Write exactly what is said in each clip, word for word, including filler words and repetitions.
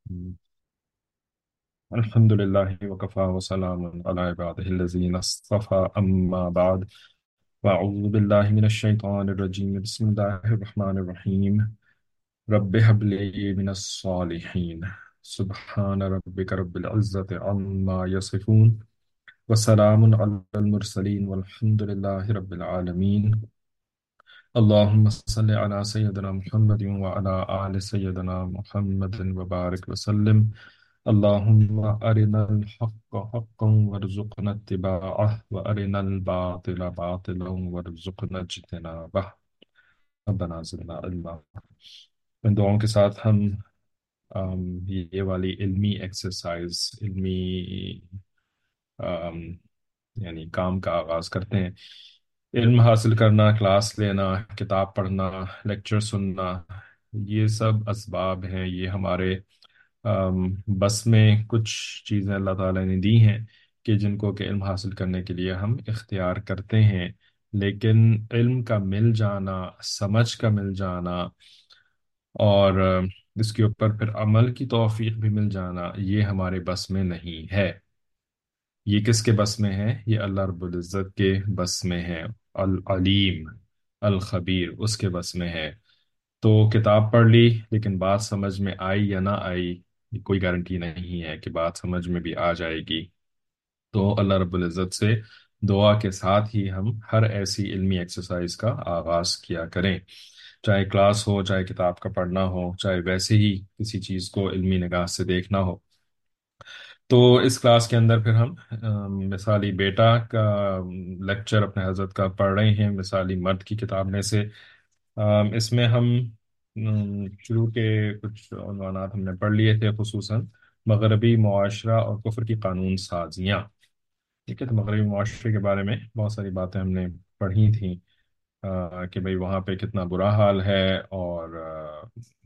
الحمد لله وكفى وسلام على عباده الذين اصطفى أما بعد فأعوذ بالله من الشيطان الرجيم بسم الله الرحمن الرحيم رب هب لي من الصالحين سبحان ربك رب العزة عما يصفون وسلام على المرسلين والحمد لله رب العالمين اللهم صل على سيدنا محمد وعلى آل سيدنا محمد وبارك وسلم اللهم أرنا الحق حقا وارزقنا اتباعه وأرنا الباطل باطلا وارزقنا اجتنابه ربنا زدنا علما۔ ان دعاؤں کے ساتھ ہم آم، یہ والی علمی ایکسرسائز علمی آم، یعنی کام کا آغاز کرتے ہیں۔ علم حاصل کرنا، کلاس لینا، کتاب پڑھنا، لیکچر سننا، یہ سب اسباب ہیں، یہ ہمارے آم، بس میں کچھ چیزیں اللہ تعالیٰ نے دی ہیں کہ جن کو کہ علم حاصل کرنے کے لیے ہم اختیار کرتے ہیں، لیکن علم کا مل جانا، سمجھ کا مل جانا اور آ، اس کے اوپر پھر عمل کی توفیق بھی مل جانا، یہ ہمارے بس میں نہیں ہے۔ یہ کس کے بس میں ہے؟ یہ اللہ رب العزت کے بس میں ہے، العلیم الخبیر، اس کے بس میں ہے۔ تو کتاب پڑھ لی لیکن بات سمجھ میں آئی یا نہ آئی، یہ کوئی گارنٹی نہیں ہے کہ بات سمجھ میں بھی آ جائے گی۔ تو اللہ رب العزت سے دعا کے ساتھ ہی ہم ہر ایسی علمی ایکسرسائز کا آغاز کیا کریں، چاہے کلاس ہو، چاہے کتاب کا پڑھنا ہو، چاہے ویسے ہی کسی چیز کو علمی نگاہ سے دیکھنا ہو۔ تو اس کلاس کے اندر پھر ہم ام، مثالی بیٹا کا لیکچر اپنے حضرت کا پڑھ رہے ہیں، مثالی مرد کی کتاب میں سے۔ ام، اس میں ہم ام، شروع کے کچھ عنوانات ہم نے پڑھ لیے تھے، خصوصاً مغربی معاشرہ اور کفر کی قانون سازیاں۔ ٹھیک ہے، تو مغربی معاشرے کے بارے میں بہت ساری باتیں ہم نے پڑھی تھیں، آ، کہ بھئی وہاں پہ کتنا برا حال ہے اور آ،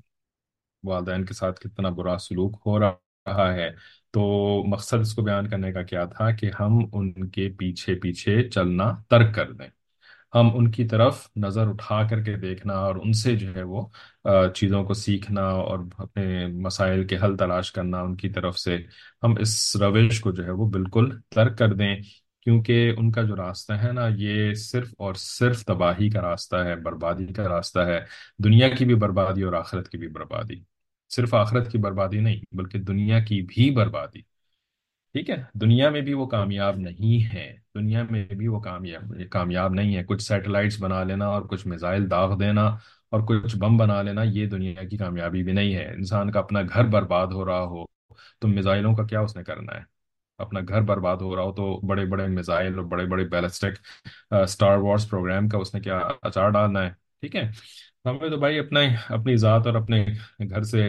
والدین کے ساتھ کتنا برا سلوک ہو رہا ہے۔ تو مقصد اس کو بیان کرنے کا کیا تھا کہ ہم ان کے پیچھے پیچھے چلنا ترک کر دیں، ہم ان کی طرف نظر اٹھا کر کے دیکھنا اور ان سے جو ہے وہ آ، چیزوں کو سیکھنا اور اپنے مسائل کے حل تلاش کرنا ان کی طرف سے، ہم اس روش کو جو ہے وہ بالکل ترک کر دیں، کیونکہ ان کا جو راستہ ہے نا، یہ صرف اور صرف تباہی کا راستہ ہے، بربادی کا راستہ ہے، دنیا کی بھی بربادی اور آخرت کی بھی بربادی۔ صرف آخرت کی بربادی نہیں بلکہ دنیا کی بھی بربادی۔ ٹھیک ہے، دنیا میں بھی وہ کامیاب نہیں ہے، دنیا میں بھی وہ کامیاب کامیاب نہیں ہے۔ کچھ سیٹلائٹس بنا لینا اور کچھ میزائل داغ دینا اور کچھ بم بنا لینا، یہ دنیا کی کامیابی بھی نہیں ہے۔ انسان کا اپنا گھر برباد ہو رہا ہو تو میزائلوں کا کیا اس نے کرنا ہے؟ اپنا گھر برباد ہو رہا ہو تو بڑے بڑے میزائل اور بڑے بڑے بیلسٹک سٹار وارز پروگرام کا اس نے کیا اچار ڈالنا ہے؟ ٹھیک ہے، ہمیں تو بھائی اپنا اپنی ذات اور اپنے گھر سے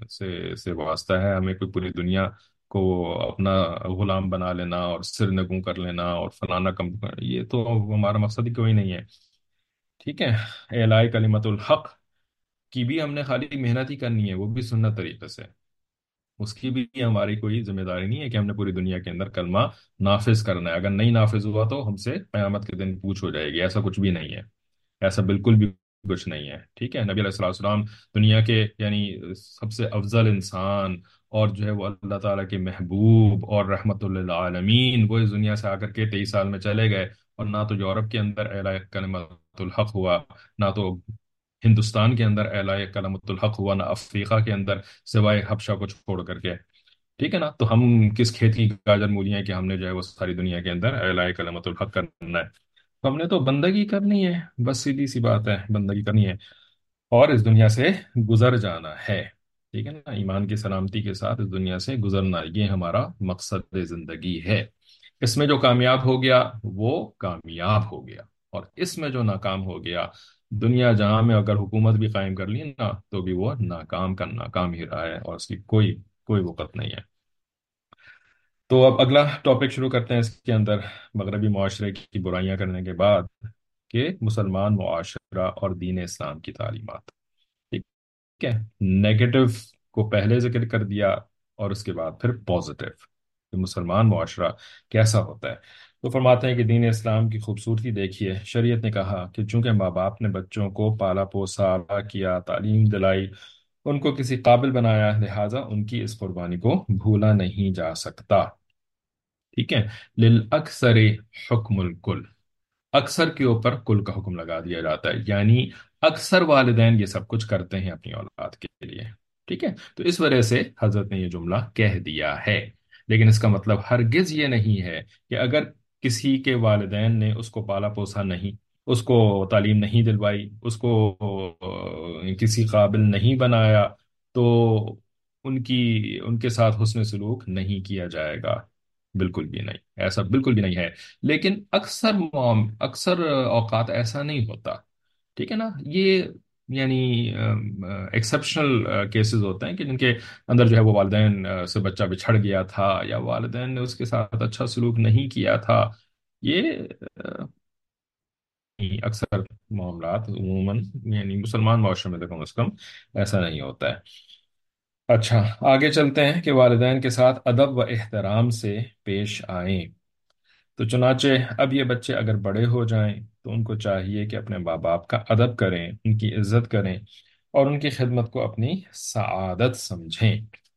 سے سے واسطہ ہے، ہمیں کوئی پوری دنیا کو اپنا غلام بنا لینا اور سر نگوں کر لینا اور فلانا کم، یہ تو ہمارا مقصد ہی کوئی نہیں ہے۔ ٹھیک ہے، اعلاء کلمت الحق کی بھی ہم نے خالی محنت ہی کرنی ہے، وہ بھی سنت طریقے سے، اس کی بھی ہماری کوئی ذمہ داری نہیں ہے کہ ہم نے پوری دنیا کے اندر کلمہ نافذ کرنا ہے، اگر نہیں نافذ ہوا تو ہم سے قیامت کے دن پوچھ ہو جائے گی، ایسا کچھ بھی نہیں ہے، ایسا بالکل بھی کچھ نہیں ہے۔ ٹھیک ہے، نبی علیہ الصلوۃ والسلام دنیا کے یعنی سب سے افضل انسان اور جو ہے وہ اللہ تعالیٰ کے محبوب اور رحمت للعالمین، وہ اس دنیا سے آ کر کے تیئیس سال میں چلے گئے، اور نہ تو یورپ کے اندر اعلاء کلمت الحق ہوا، نہ تو ہندوستان کے اندر اعلاء کلمت الحق ہوا، نہ افریقہ کے اندر، سوائے حبشہ کو چھوڑ کر کے۔ ٹھیک ہے نا، تو ہم کس کھیت کی گاجر مولیاں ہیں کہ ہم نے جو ہے وہ ساری دنیا کے اندر اعلاء کلمت الحق کرنا ہے؟ تو ہم نے تو بندگی کرنی ہے، بس سیدھی سی بات ہے، بندگی کرنی ہے اور اس دنیا سے گزر جانا ہے۔ ٹھیک ہے نا، ایمان کی سلامتی کے ساتھ اس دنیا سے گزرنا، یہ ہمارا مقصد زندگی ہے۔ اس میں جو کامیاب ہو گیا وہ کامیاب ہو گیا، اور اس میں جو ناکام ہو گیا، دنیا جہاں میں اگر حکومت بھی قائم کر لی نا تو بھی وہ ناکام کا ناکام ہی رہا ہے اور اس کی کوئی کوئی وقت نہیں ہے۔ تو اب اگلا ٹاپک شروع کرتے ہیں اس کے اندر، مغربی معاشرے کی برائیاں کرنے کے بعد کہ مسلمان معاشرہ اور دین اسلام کی تعلیمات۔ ٹھیک ہے، نیگیٹو کو پہلے ذکر کر دیا اور اس کے بعد پھر پازیٹیو کہ مسلمان معاشرہ کیسا ہوتا ہے۔ تو فرماتے ہیں کہ دین اسلام کی خوبصورتی دیکھیے، شریعت نے کہا کہ چونکہ ماں باپ نے بچوں کو پالا پوسا، بڑا کیا، تعلیم دلائی ان کو کسی قابل بنایا، لہذا ان کی اس قربانی کو بھولا نہیں جا سکتا۔ ٹھیک ہے، للأکثر حکم الکل، اکثر کے اوپر کل کا حکم لگا دیا جاتا ہے، یعنی اکثر والدین یہ سب کچھ کرتے ہیں اپنی اولاد کے لیے۔ ٹھیک ہے، تو اس وجہ سے حضرت نے یہ جملہ کہہ دیا ہے، لیکن اس کا مطلب ہرگز یہ نہیں ہے کہ اگر کسی کے والدین نے اس کو پالا پوسا نہیں، اس کو تعلیم نہیں دلوائی، اس کو آہ، کسی قابل نہیں بنایا، تو ان کی ان کے ساتھ حسن سلوک نہیں کیا جائے گا۔ بالکل بھی نہیں، ایسا بالکل بھی نہیں ہے۔ لیکن اکثر معام- اکثر اوقات ایسا نہیں ہوتا، ٹھیک ہے نا، یہ یعنی ایکسیپشنل کیسز ہوتے ہیں کہ جن کے اندر جو ہے وہ والدین آ، سے بچہ بچھڑ گیا تھا، یا والدین نے اس کے ساتھ اچھا سلوک نہیں کیا تھا۔ یہ آ، اکثر معاملات عموماً یعنی مسلمان معاشرے میں تو کم از کم ایسا نہیں ہوتا ہے۔ اچھا، آگے چلتے ہیں کہ والدین کے ساتھ ادب و احترام سے پیش آئیں۔ تو چنانچہ اب یہ بچے اگر بڑے ہو جائیں تو ان کو چاہیے کہ اپنے ماں باپ کا ادب کریں، ان کی عزت کریں، اور ان کی خدمت کو اپنی سعادت سمجھیں،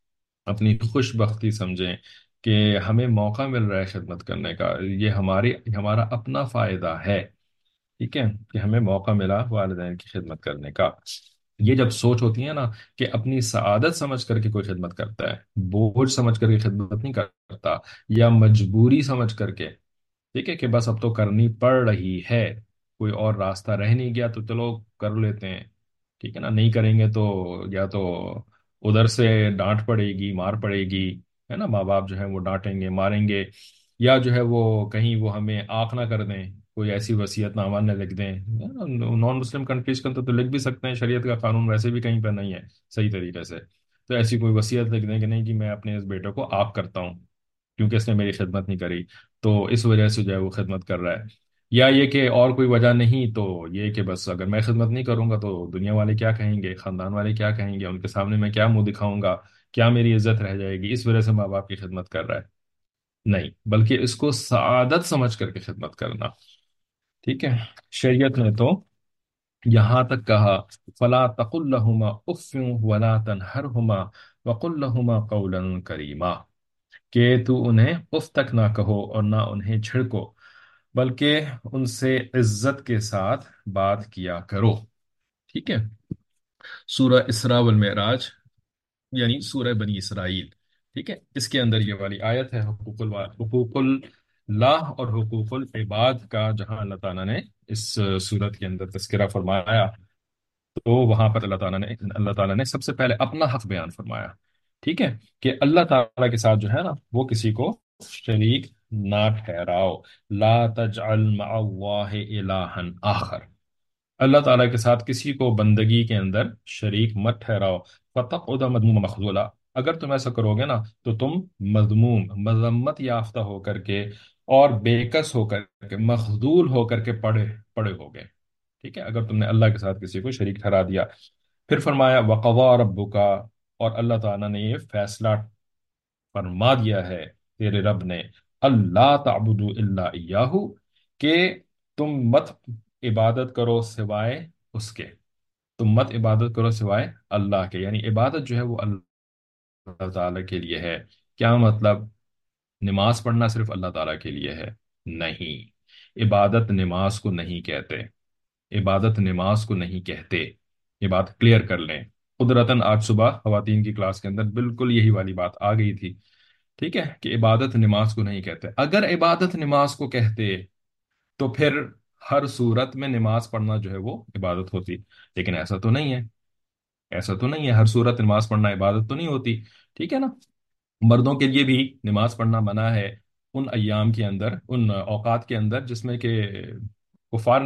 اپنی خوش بختی سمجھیں کہ ہمیں موقع مل رہا ہے خدمت کرنے کا، یہ ہماری ہمارا اپنا فائدہ ہے۔ ٹھیک ہے، کہ ہمیں موقع ملا والدین کی خدمت کرنے کا۔ یہ جب سوچ ہوتی ہے نا کہ اپنی سعادت سمجھ کر کے کوئی خدمت کرتا ہے، بوجھ سمجھ کر کے خدمت نہیں کرتا، یا مجبوری سمجھ کر کے، ٹھیک ہے کہ بس اب تو کرنی پڑ رہی ہے، کوئی اور راستہ رہ نہیں گیا تو چلو کر لیتے ہیں، ٹھیک ہے نا، نہیں کریں گے تو یا تو ادھر سے ڈانٹ پڑے گی، مار پڑے گی، ہے نا، ماں باپ جو ہے وہ ڈانٹیں گے، ماریں گے، یا جو ہے وہ کہیں وہ ہمیں آنکھ نہ کر دیں، کوئی ایسی وصیت نامہ نہ لکھ دیں۔ نان مسلم کنٹریز کے اندر تو لکھ بھی سکتے ہیں، شریعت کا قانون ویسے بھی کہیں پہ نہیں ہے صحیح طریقے سے، تو ایسی کوئی وصیت لکھ دیں کہ نہیں جی میں اپنے اس بیٹے کو آپ کرتا ہوں کیونکہ اس نے میری خدمت نہیں کری، تو اس وجہ سے جو ہے وہ خدمت کر رہا ہے۔ یا یہ کہ اور کوئی وجہ نہیں، تو یہ کہ بس اگر میں خدمت نہیں کروں گا تو دنیا والے کیا کہیں گے، خاندان والے کیا کہیں گے، ان کے سامنے میں کیا منہ دکھاؤں گا، کیا میری عزت رہ جائے گی، اس وجہ سے ماں باپ کی خدمت کر رہا ہے۔ نہیں، بلکہ اس کو سعادت سمجھ کر کے خدمت کرنا۔ ٹھیک ہے، شریعت نے تو یہاں تک کہا فلا تقل لهما اف ولا تنهرهما وقل لهما قولا کریما، کہ تو انہیں اف تک نہ کہو اور نہ انہیں جھڑکو، بلکہ ان سے عزت کے ساتھ بات کیا کرو۔ ٹھیک ہے، سورہ اسراء والمعراج یعنی سورہ بنی اسرائیل، ٹھیک ہے، اس کے اندر یہ والی آیت ہے، حقوق الوا- حقوق اللہ اور حقوق العباد کا جہاں اللہ تعالیٰ نے اس صورت کے اندر تذکرہ فرمایا، تو وہاں پر اللہ تعالیٰ نے اللہ تعالیٰ نے سب سے پہلے اپنا حق بیان فرمایا۔ ٹھیک ہے، کہ اللہ تعالیٰ کے ساتھ جو ہے نا وہ کسی کو شریک نہ ٹھہراؤ، لا تجعل مع اللہ الہا آخر، اللہ تعالیٰ کے ساتھ کسی کو بندگی کے اندر شریک مت ٹھہراؤ، فتقعد مذموما مخذولا، اگر تم ایسا کرو گے نا تو تم مذموم، مذمت یافتہ ہو کر کے اور بےکس ہو کر کے، مخذول ہو کر کے پڑے پڑے ہوگے۔ ٹھیک ہے، اگر تم نے اللہ کے ساتھ کسی کو شریک ٹھہرا دیا۔ پھر فرمایا وقضى ربک، اور اللہ تعالیٰ نے یہ فیصلہ فرما دیا ہے تیرے رب نے، اللہ تعبدوا الا ایاہ، کہ تم مت عبادت کرو سوائے اس کے، تم مت عبادت کرو سوائے اللہ کے، یعنی عبادت جو ہے وہ اللہ تعالیٰ کے لیے ہے۔ کیا مطلب؟ نماز پڑھنا صرف اللہ تعالیٰ کے لیے ہے؟ نہیں، عبادت نماز کو نہیں کہتے، عبادت نماز کو نہیں کہتے، یہ بات کلیئر کر لیں۔ قدرتاً آج صبح خواتین کی کلاس کے اندر بالکل یہی والی بات آ گئی تھی، ٹھیک ہے، کہ عبادت نماز کو نہیں کہتے۔ اگر عبادت نماز کو کہتے تو پھر ہر صورت میں نماز پڑھنا جو ہے وہ عبادت ہوتی، لیکن ایسا تو نہیں ہے، ایسا تو نہیں ہے، ہر صورت نماز پڑھنا عبادت تو نہیں ہوتی۔ ٹھیک ہے نا، مردوں کے لیے بھی نماز پڑھنا منع ہے ان ایام کے اندر، ان اوقات کے اندر جس میں کہ کفار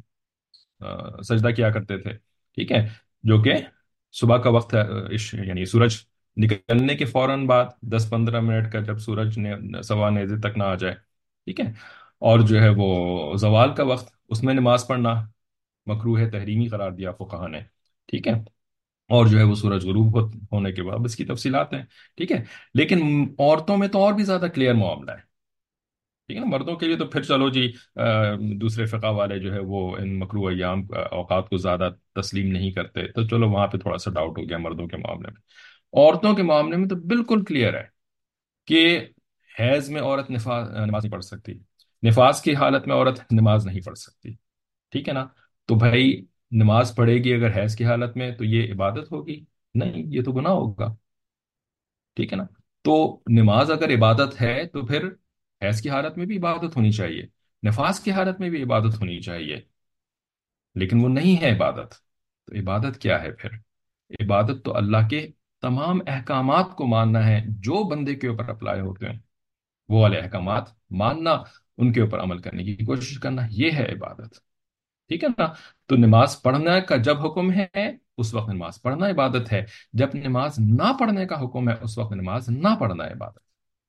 آ، سجدہ کیا کرتے تھے، ٹھیک ہے، جو کہ صبح کا وقت ہے، اش- یعنی سورج نکلنے کے فوراً بعد دس پندرہ منٹ کا، جب سورج نے سوا نیزے تک نہ آ جائے، ٹھیک ہے، اور جو ہے وہ زوال کا وقت، اس میں نماز پڑھنا مکروہ تحریمی قرار دیا فقہا نے، ٹھیک ہے، اور جو ہے وہ سورج غروب ہو- ہونے کے بعد، اس کی تفصیلات ہیں، ٹھیک ہے، لیکن عورتوں میں تو اور بھی زیادہ کلیئر معاملہ ہے۔ ٹھیک ہے نا، مردوں کے لیے تو پھر چلو جی، آ، دوسرے فقہ والے جو ہے وہ ان مکروہ ایام آ، اوقات کو زیادہ تسلیم نہیں کرتے، تو چلو وہاں پہ تھوڑا سا ڈاؤٹ ہو گیا مردوں کے معاملے میں۔ عورتوں کے معاملے میں تو بالکل کلیئر ہے کہ حیض میں عورت نفاس نماز نہیں پڑھ سکتی، نفاس کی حالت میں عورت نماز نہیں پڑھ سکتی، ٹھیک ہے نا؟ تو بھائی نماز پڑھے گی اگر حیض کی حالت میں تو یہ عبادت ہوگی؟ نہیں، یہ تو گناہ ہوگا، ٹھیک ہے نا؟ تو نماز اگر عبادت ہے تو پھر حیض کی حالت میں بھی عبادت ہونی چاہیے، نفاس کی حالت میں بھی عبادت ہونی چاہیے، لیکن وہ نہیں ہے عبادت۔ تو عبادت کیا ہے پھر؟ عبادت تو اللہ کے تمام احکامات کو ماننا ہے جو بندے کے اوپر اپلائی ہوتے ہیں، وہ والے احکامات ماننا، ان کے اوپر عمل کرنے کی کوشش کرنا، یہ ہے عبادت، ٹھیک ہے نا؟ تو نماز پڑھنے کا جب حکم ہے اس وقت نماز پڑھنا عبادت ہے، جب نماز نہ پڑھنے کا حکم ہے اس وقت نماز نہ پڑھنا عبادت،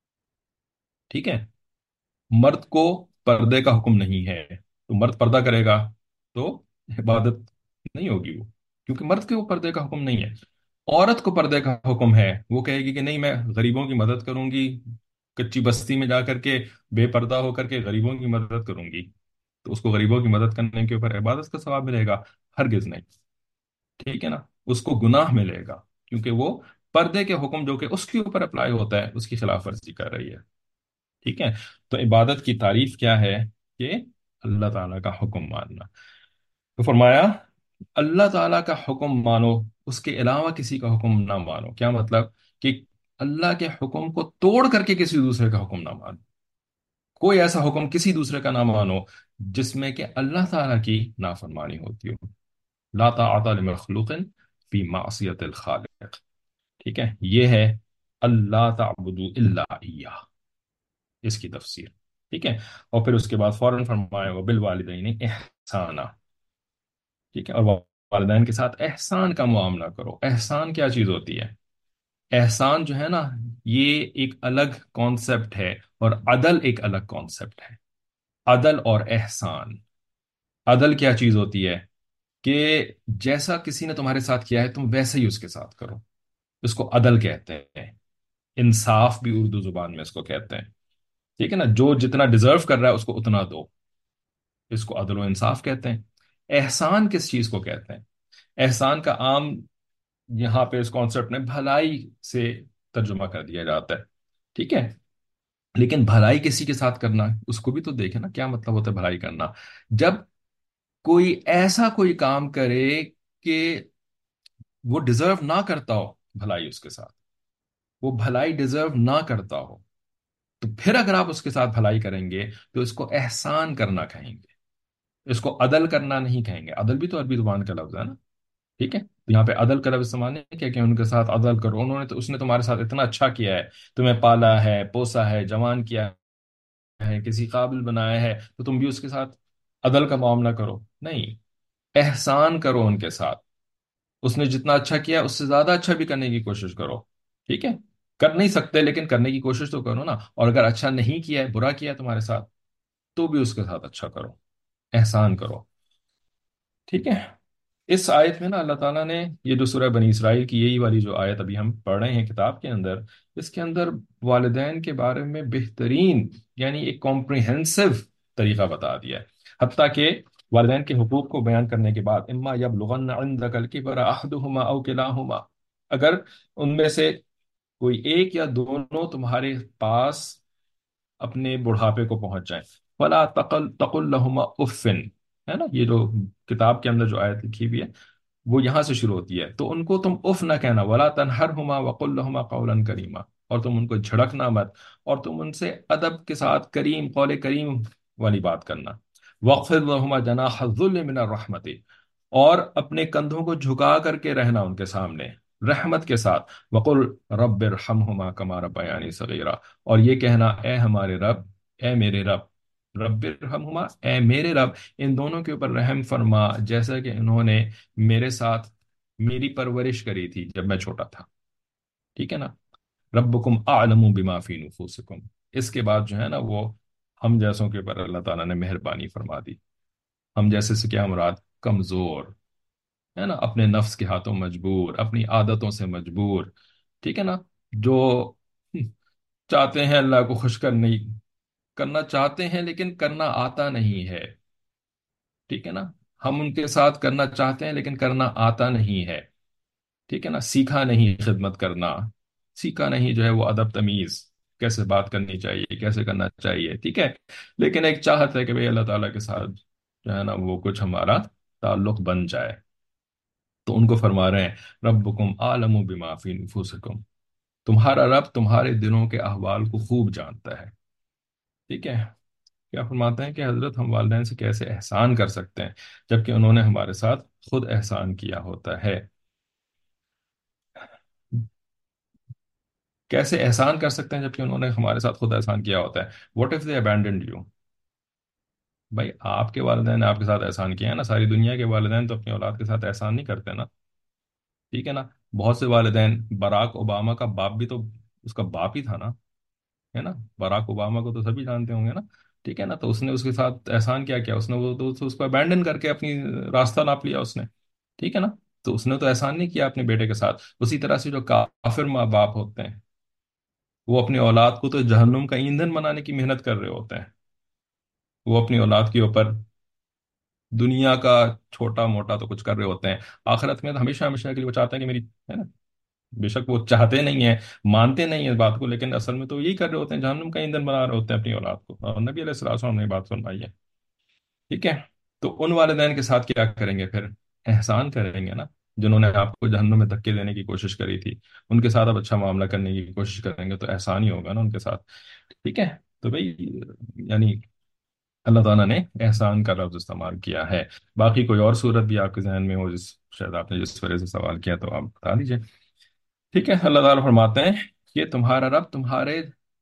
ٹھیک ہے؟ مرد کو پردے کا حکم نہیں ہے، تو مرد پردہ کرے گا تو عبادت نہیں ہوگی وہ، کیونکہ مرد کے وہ پردے کا حکم نہیں ہے۔ عورت کو پردے کا حکم ہے، وہ کہے گی کہ نہیں میں غریبوں کی مدد کروں گی، کچی بستی میں جا کر کے بے پردہ ہو کر کے غریبوں کی مدد کروں گی، تو اس کو غریبوں کی مدد کرنے کے اوپر عبادت کا ثواب ملے گا؟ ہرگز نہیں، ٹھیک ہے نا؟ اس کو گناہ ملے گا، کیونکہ وہ پردے کے حکم جو کہ اس کے اوپر اپلائی ہوتا ہے اس کی خلاف ورزی کر رہی ہے، ٹھیک ہے؟ تو عبادت کی تعریف کیا ہے؟ کہ اللہ تعالیٰ کا حکم ماننا۔ تو فرمایا اللہ تعالیٰ کا حکم مانو، اس کے علاوہ کسی کا حکم نہ مانو، کیا مطلب؟ کہ اللہ کے حکم کو توڑ کر کے کسی دوسرے کا حکم نہ مانو، کوئی ایسا حکم کسی دوسرے کا نہ مانو جس میں کہ اللہ تعالیٰ کی نافرمانی ہوتی ہو۔ لا طاعت لمخلوق فی معصیت الخالق، ٹھیک ہے؟ یہ ہے اللہ تعبدوا الا ایہ، اس کی تفسیر، ٹھیک ہے؟ اور پھر اس کے بعد فوراً فرمایا وبالوالدین احسانا، ٹھیک ہے؟ اور والدین کے ساتھ احسان کا معاملہ کرو۔ احسان کیا چیز ہوتی ہے؟ احسان جو ہے نا، یہ ایک الگ کانسیپٹ ہے، اور عدل ایک الگ کانسیپٹ ہے۔ عدل اور احسان، عدل کیا چیز ہوتی ہے؟ کہ جیسا کسی نے تمہارے ساتھ کیا ہے تم ویسے ہی اس کے ساتھ کرو، اس کو عدل کہتے ہیں۔ انصاف بھی اردو زبان میں اس کو کہتے ہیں، ٹھیک ہے نا؟ جو جتنا ڈیزرو کر رہا ہے اس کو اتنا دو، اس کو عدل و انصاف کہتے ہیں۔ احسان کس چیز کو کہتے ہیں؟ احسان کا عام یہاں پہ اس کانسیپٹ میں بھلائی سے ترجمہ کر دیا جاتا ہے، ٹھیک ہے؟ لیکن بھلائی کسی کے ساتھ کرنا، اس کو بھی تو دیکھیں نا، کیا مطلب ہوتا ہے بھلائی کرنا؟ جب کوئی ایسا کوئی کام کرے کہ وہ ڈیزرو نہ کرتا ہو بھلائی اس کے ساتھ، وہ بھلائی ڈیزرو نہ کرتا ہو، تو پھر اگر آپ اس کے ساتھ بھلائی کریں گے تو اس کو احسان کرنا کہیں گے، اس کو عدل کرنا نہیں کہیں گے۔ عدل بھی تو عربی زبان کا لفظ ہے نا، ٹھیک ہے؟ تو یہاں پہ عدل کا لفظ استعمال نہیں کیا کہ ان کے ساتھ عدل کرو، انہوں نے تو اس نے تمہارے ساتھ اتنا اچھا کیا ہے، تمہیں پالا ہے، پوسا ہے، جوان کیا ہے، کسی قابل بنایا ہے، تو تم بھی اس کے ساتھ عدل کا معاملہ کرو؟ نہیں، احسان کرو ان کے ساتھ، اس نے جتنا اچھا کیا اس سے زیادہ اچھا بھی کرنے کی کوشش کرو، ٹھیک ہے؟ کر نہیں سکتے لیکن کرنے کی کوشش تو کرو نا، اور اگر اچھا نہیں کیا ہے، برا کیا ہے تمہارے ساتھ، تو بھی اس کے ساتھ اچھا کرو، احسان کرو، ٹھیک ہے؟ اس آیت میں نا اللہ تعالیٰ نے یہ جو سورہ بنی اسرائیل کی یہی والی جو آیت ابھی ہم پڑھ رہے ہیں کتاب کے اندر، اس کے اندر والدین کے بارے میں بہترین، یعنی ایک کمپریہنسو طریقہ بتا دیا ہے، حتیٰ کہ والدین کے حقوق کو بیان کرنے کے بعد اما یبلغن عندک الکبر احدہما او کلاہما، اگر ان میں سے کوئی ایک یا دونوں تمہارے پاس اپنے بڑھاپے کو پہنچ جائیں، فلا تقل تقل لهما افن، ہے نا؟ یہ جو کتاب کے اندر جو آیت لکھی ہوئی ہے وہ یہاں سے شروع ہوتی ہے، تو ان کو تم اف نہ کہنا، ولا تنہرهما وقل لهما قولا کریما، اور تم ان کو جھڑکنا مت، اور تم ان سے ادب کے ساتھ کریم، قول کریم والی بات کرنا، واخفض لهما جناح الذل من الرحمت، اور اپنے کندھوں کو جھکا کر کے رہنا ان کے سامنے رحمت کے ساتھ، وقل رب ارحمہما کما ربیانی صغیرا، اور یہ کہنا اے ہمارے رب، اے میرے رب، رب ارحمہما اے میرے رب، ان دونوں کے اوپر رحم فرما جیسا کہ انہوں نے میرے ساتھ میری پرورش کری تھی جب میں چھوٹا تھا، ٹھیک ہے نا؟ ربکم اعلم بما فی نفوسکم، اس کے بعد جو ہے نا وہ ہم جیسوں کے اوپر اللہ تعالیٰ نے مہربانی فرما دی۔ ہم جیسے سے کیا مراد؟ کمزور، ہے نا؟ اپنے نفس کے ہاتھوں مجبور، اپنی عادتوں سے مجبور، ٹھیک ہے نا؟ جو چاہتے ہیں اللہ کو خوش کرنے کرنا چاہتے ہیں لیکن کرنا آتا نہیں ہے، ٹھیک ہے نا؟ ہم ان کے ساتھ کرنا چاہتے ہیں لیکن کرنا آتا نہیں ہے، ٹھیک ہے نا؟ سیکھا نہیں خدمت کرنا، سیکھا نہیں جو ہے وہ ادب تمیز، کیسے بات کرنی چاہیے، کیسے کرنا چاہیے، ٹھیک ہے؟ لیکن ایک چاہت ہے کہ بھئی اللہ تعالیٰ کے ساتھ جو ہے نا وہ کچھ ہمارا تعلق بن جائے، تو ان کو فرما رہے ہیں ربکم عالم بما فی نفوسکم، تمہارا رب تمہارے دلوں کے احوال کو خوب جانتا ہے، ٹھیک ہے؟ کیا فرماتے ہیں کہ حضرت ہم والدین سے کیسے احسان کر سکتے ہیں جبکہ انہوں نے ہمارے ساتھ خود احسان کیا ہوتا ہے؟ کیسے احسان کر سکتے ہیں جبکہ انہوں نے ہمارے ساتھ خود احسان کیا ہوتا ہے؟ What if they abandoned you? بھائی آپ کے والدین نے آپ کے ساتھ احسان کیا ہے نا، ساری دنیا کے والدین تو اپنی اولاد کے ساتھ احسان نہیں کرتے نا، ٹھیک ہے نا؟ بہت سے والدین، براک اوباما کا باپ بھی تو اس کا باپ ہی تھا نا، ہے نا؟ براک اوباما کو تو سبھی جانتے ہوں گے نا، ٹھیک ہے نا؟ تو اس نے اس کے ساتھ احسان کیا کیا؟ اس نے وہ تو اس کو ابینڈن کر کے اپنی راستہ ناپ لیا اس نے، ٹھیک ہے نا؟ تو اس نے تو احسان نہیں کیا اپنے بیٹے کے ساتھ۔ اسی طرح سے جو کافر ماں باپ ہوتے ہیں وہ اپنی اولاد کو تو جہنم کا ایندھن بنانے کی محنت کر رہے ہوتے ہیں، وہ اپنی اولاد کے اوپر دنیا کا چھوٹا موٹا تو کچھ کر رہے ہوتے ہیں، آخرت میں تو ہمیشہ ہمیشہ کے لیے وہ چاہتے ہیں کہ میری، ہے نا؟ بے شک وہ چاہتے نہیں ہیں، مانتے نہیں ہیں اس بات کو، لیکن اصل میں تو یہی کر رہے ہوتے ہیں، جہنم کا ایندھن بنا رہے ہوتے ہیں اپنی اولاد کو، اور نبی علیہ الصلوۃ والسلام نے یہ بات فرمائی ہے، ٹھیک ہے؟ تو ان والدین کے ساتھ کیا کریں گے پھر؟ احسان کریں گے نا، جنہوں نے آپ کو جہنم میں دھکے دینے کی کوشش کری تھی، ان کے ساتھ آپ اچھا معاملہ کرنے کی کوشش کریں گے تو احسان ہی ہوگا نا ان کے ساتھ، ٹھیک ہے؟ تو بھئی یعنی اللہ تعالیٰ نے احسان کا لفظ استعمال کیا ہے۔ باقی کوئی اور صورت بھی آپ کے ذہن میں ہو جس شاید آپ نے جس وجہ سے سوال کیا تو آپ بتا دیجئے، ٹھیک ہے؟ اللہ تعالیٰ فرماتے ہیں کہ تمہارا رب تمہارے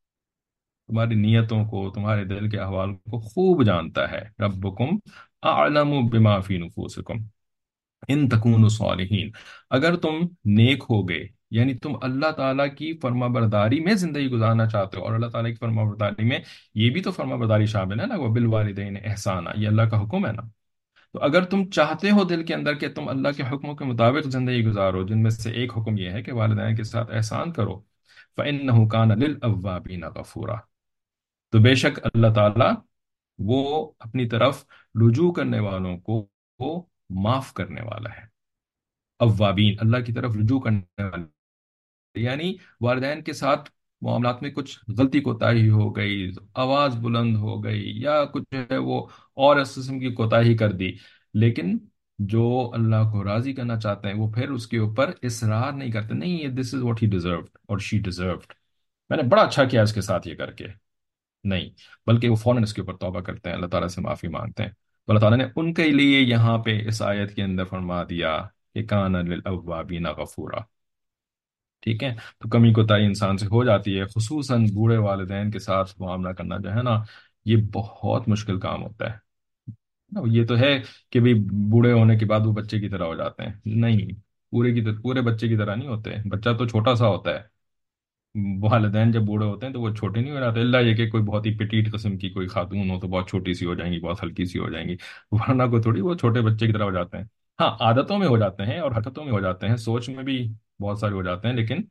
تمہاری نیتوں کو، تمہارے دل کے احوال کو خوب جانتا ہے، ربکم اعلم بما فی نفوسکم ان تکونوا صالحین، اگر تم نیک ہو گئے، یعنی تم اللہ تعالیٰ کی فرما برداری میں زندگی گزارنا چاہتے ہو، اور اللہ تعالیٰ کی فرما برداری میں یہ بھی تو فرما برداری شامل ہے نا، وہ بالوالدین احسانہ، یہ اللہ کا حکم ہے نا؟ تو اگر تم چاہتے ہو دل کے اندر کہ تم اللہ کے حکموں کے مطابق زندگی گزارو، جن میں سے ایک حکم یہ ہے کہ والدین کے ساتھ احسان کرو، فَإِنَّهُ كَانَ لِلْأَوَّابِينَ غَفُورًا، تو بے شک اللہ تعالیٰ وہ اپنی طرف رجوع کرنے والوں کو وہ معاف کرنے والا ہے۔ اوابین، اللہ کی طرف رجوع کرنے والے، یعنی والدین کے ساتھ معاملات میں کچھ غلطی کوتاہی ہو گئی، آواز بلند ہو گئی، یا کچھ جو ہے وہ اور اس قسم کی کوتاہی کر دی، لیکن جو اللہ کو راضی کرنا چاہتے ہیں وہ پھر اس کے اوپر اصرار نہیں کرتے، نہیں یہ دس از واٹ ہی ڈیزروڈ اور شی ڈیزروڈ، میں نے بڑا اچھا کیا اس کے ساتھ یہ کر کے، نہیں، بلکہ وہ فوراً اس کے اوپر توبہ کرتے ہیں، اللہ تعالیٰ سے معافی مانگتے ہیں، تو اللہ تعالیٰ نے ان کے لیے یہاں پہ اس آیت کے اندر فرما دیا کہ کان للأوابین غفورا، ٹھیک ہے؟ تو کمی کوتاہی انسان سے ہو جاتی ہے، خصوصاً بوڑھے والدین کے ساتھ معاملہ کرنا جو ہے نا یہ بہت مشکل کام ہوتا ہے نا، یہ تو ہے کہ بھی بوڑھے ہونے کے بعد وہ بچے کی طرح ہو جاتے ہیں، نہیں، پورے کی طرح پورے بچے کی طرح نہیں ہوتے، بچہ تو چھوٹا سا ہوتا ہے، والدین جب بوڑھے ہوتے ہیں تو وہ چھوٹے نہیں ہو جاتے، اللہ یہ کہ کوئی بہت ہی پٹیٹ قسم کی کوئی خاتون ہو تو بہت چھوٹی سی ہو جائیں گی، بہت ہلکی سی ہو جائیں گی، ورنہ کو تھوڑی وہ چھوٹے بچے کی طرح ہو جاتے ہیں۔ ہاں عادتوں میں ہو جاتے ہیں اور حرکتوں میں ہو جاتے ہیں، سوچ میں بھی بہت سارے ہو جاتے ہیں، لیکن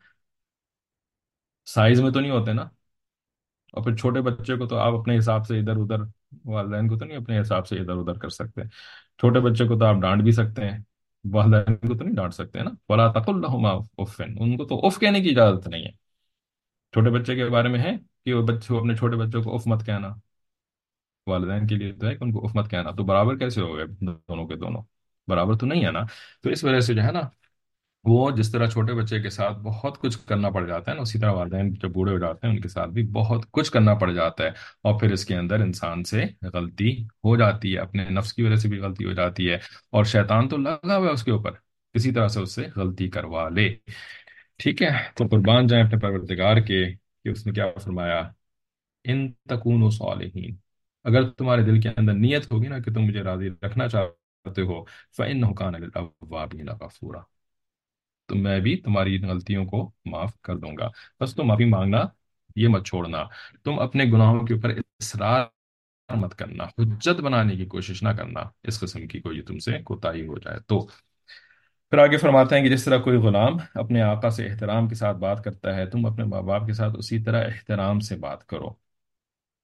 سائز میں تو نہیں ہوتے نا۔ اور پھر چھوٹے بچے کو تو آپ اپنے حساب سے ادھر ادھر، والدین کو تو نہیں اپنے حساب سے ادھر ادھر کر سکتے، چھوٹے بچے کو تو آپ ڈانٹ بھی سکتے ہیں، والدین کو تو نہیں ڈانٹ سکتے نا، وَلَا تَقُل لَهُمَا اُفٍّ، ان کو تو اف کہنے کی اجازت نہیں ہے، چھوٹے بچے کے بارے میں ہے کہ وہ بچے اپنے چھوٹے بچوں کو اف مت کہنا، والدین کے لیے تو ہے کہ ان کو اف مت کہنا، تو برابر کیسے ہو گئے دونوں کے دونوں؟ برابر تو نہیں ہے نا؟ تو اس وجہ سے جو ہے نا وہ جس طرح چھوٹے بچے کے ساتھ بہت کچھ کرنا پڑ جاتا ہے نا، اسی طرح والدین جب بوڑھے ہو جاتے ہیں ان کے ساتھ بھی بہت کچھ کرنا پڑ جاتا ہے، اور پھر اس کے اندر انسان سے غلطی ہو جاتی ہے، اپنے نفس کی وجہ سے بھی غلطی ہو جاتی ہے، اور شیطان تو لگا ہوا ہے اس کے اوپر کسی طرح سے اس سے غلطی کروا لے، ٹھیک ہے؟ تو قربان جائیں اپنے پروردگار کے کہ اس نے کیا فرمایا، ان تکونوا صالحین، اگر تمہارے دل کے اندر نیت ہوگی نا کہ تم مجھے راضی رکھنا چاہتے ہو، فإنہ کان للأوابین غفورا، تو میں بھی تمہاری ان غلطیوں کو معاف کر دوں گا، بس تم معافی مانگنا یہ مت چھوڑنا، تم اپنے گناہوں کے اوپر اصرار مت کرنا، حجت بنانے کی کوشش نہ کرنا، اس قسم کی کوئی تم سے کوتاہی ہو جائے تو۔ پھر آگے فرماتے ہیں کہ جس طرح کوئی غلام اپنے آقا سے احترام کے ساتھ بات کرتا ہے، تم اپنے ماں باپ کے ساتھ اسی طرح احترام سے بات کرو،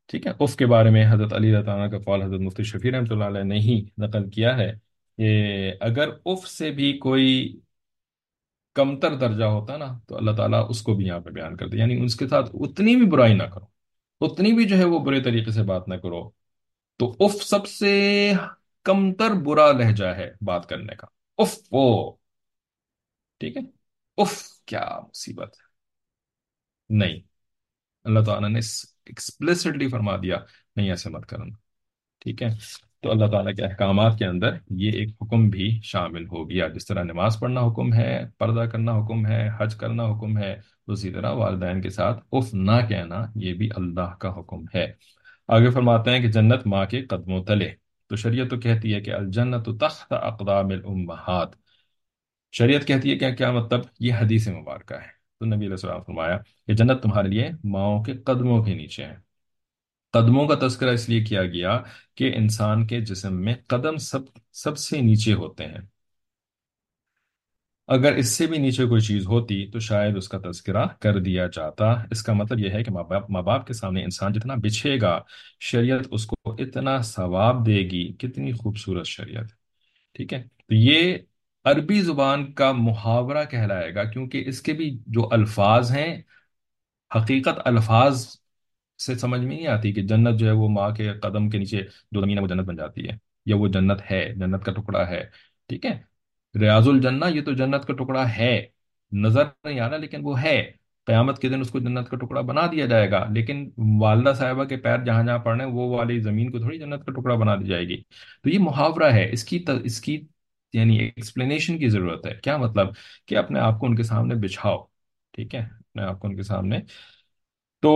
ٹھیک ہے، اف کے بارے میں حضرت علی رضی اللہ عنہ کا قول حضرت مفتی شفیع رحمۃ اللہ علیہ نے ہی نقل کیا ہے کہ اگر اف سے بھی کوئی کمتر درجہ ہوتا نا تو اللہ تعالیٰ اس کو بھی یہاں پہ بیان کر دے، یعنی اس کے ساتھ اتنی بھی برائی نہ کرو، اتنی بھی جو ہے وہ برے طریقے سے بات نہ کرو، تو اف سب سے کمتر برا لہجہ ہے بات کرنے کا، اف وہ، ٹھیک ہے، اف کیا مصیبت ہے، نہیں، اللہ تعالیٰ نے ایکسپلیسٹلی فرما دیا نہیں ایسے مت کرنا، ٹھیک ہے۔ تو اللہ تعالیٰ کے احکامات کے اندر یہ ایک حکم بھی شامل ہو گیا، جس طرح نماز پڑھنا حکم ہے، پردہ کرنا حکم ہے، حج کرنا حکم ہے، اسی طرح والدین کے ساتھ اف نہ کہنا یہ بھی اللہ کا حکم ہے۔ آگے فرماتے ہیں کہ جنت ماں کے قدموں تلے، تو شریعت تو کہتی ہے کہ الجنت تحت اقدام الامہات، شریعت کہتی ہے کہ کیا مطلب، یہ حدیث مبارکہ ہے، تو نبی علیہ السلام نے فرمایا کہ جنت تمہارے لیے ماؤں کے قدموں کے نیچے ہے۔ قدموں کا تذکرہ اس لیے کیا گیا کہ انسان کے جسم میں قدم سب سب سے نیچے ہوتے ہیں، اگر اس سے بھی نیچے کوئی چیز ہوتی تو شاید اس کا تذکرہ کر دیا جاتا۔ اس کا مطلب یہ ہے کہ ماں باپ ماں باپ کے سامنے انسان جتنا بچھے گا، شریعت اس کو اتنا ثواب دے گی، کتنی خوبصورت شریعت ہے، ٹھیک ہے۔ تو یہ عربی زبان کا محاورہ کہلائے گا، کیونکہ اس کے بھی جو الفاظ ہیں، حقیقت الفاظ سے سمجھ میں نہیں آتی کہ جنت جو ہے وہ ماں کے قدم کے نیچے جو زمین ہے وہ جنت بن جاتی ہے، یا وہ جنت ہے، جنت کا ٹکڑا ہے، ٹھیک ہے۔ ریاض الجنہ یہ تو جنت کا ٹکڑا ہے، نظر نہیں آ رہا لیکن وہ ہے، قیامت کے دن اس کو جنت کا ٹکڑا بنا دیا جائے گا، لیکن والدہ صاحبہ کے پیر جہاں جہاں پڑنے وہ والی زمین کو تھوڑی جنت کا ٹکڑا بنا دی جائے گی۔ تو یہ محاورہ ہے، اس کی ت- اس کی یعنی ایکسپلینیشن کی ضرورت ہے، کیا مطلب کہ اپنے آپ کو ان کے سامنے بچھاؤ، ٹھیک ہے، اپنے آپ کو ان کے سامنے، تو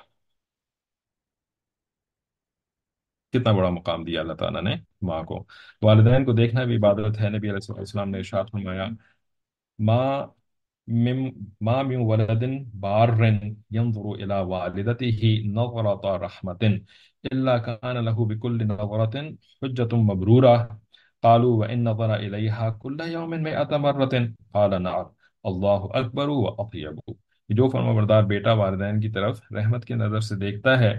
کتنا بڑا مقام دیا اللہ تعالیٰ نے ماں کو۔ والدین کو دیکھنا بھی عبادت ہے، نبی علیہ السلام نے ارشاد فرمایا، ماں من ما من ولد بار ينظر إلى والدته نظرة رحمة إلا كان له بكل نظرة حجة مبرورة، قالوا وإن نظر إليها كل يوم مئة مرة قال نعم اللہ اکبر و اطیب، جو فرما بردار بیٹا والدین کی طرف رحمت کی نظر سے دیکھتا ہے،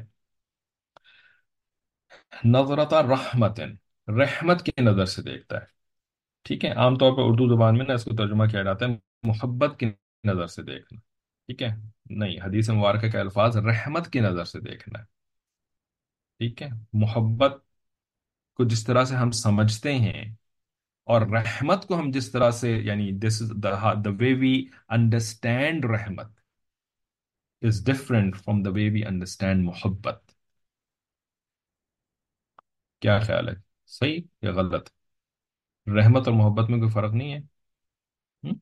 نظرتا رحمت، رحمت کی نظر سے دیکھتا ہے، ٹھیک ہے، عام طور پر اردو زبان میں نا اس کو ترجمہ کیا جاتا ہے محبت کی نظر سے دیکھنا، ٹھیک ہے، نہیں، حدیث مبارکہ کے الفاظ رحمت کی نظر سے دیکھنا ہے، ٹھیک ہے، محبت کو جس طرح سے ہم سمجھتے ہیں اور رحمت کو ہم جس طرح سے، یعنی دس از the way we understand رحمت is different from the way we understand محبت، کیا خیال ہے، صحیح یا غلط؟ رحمت اور محبت میں کوئی فرق نہیں ہے؟ ہم؟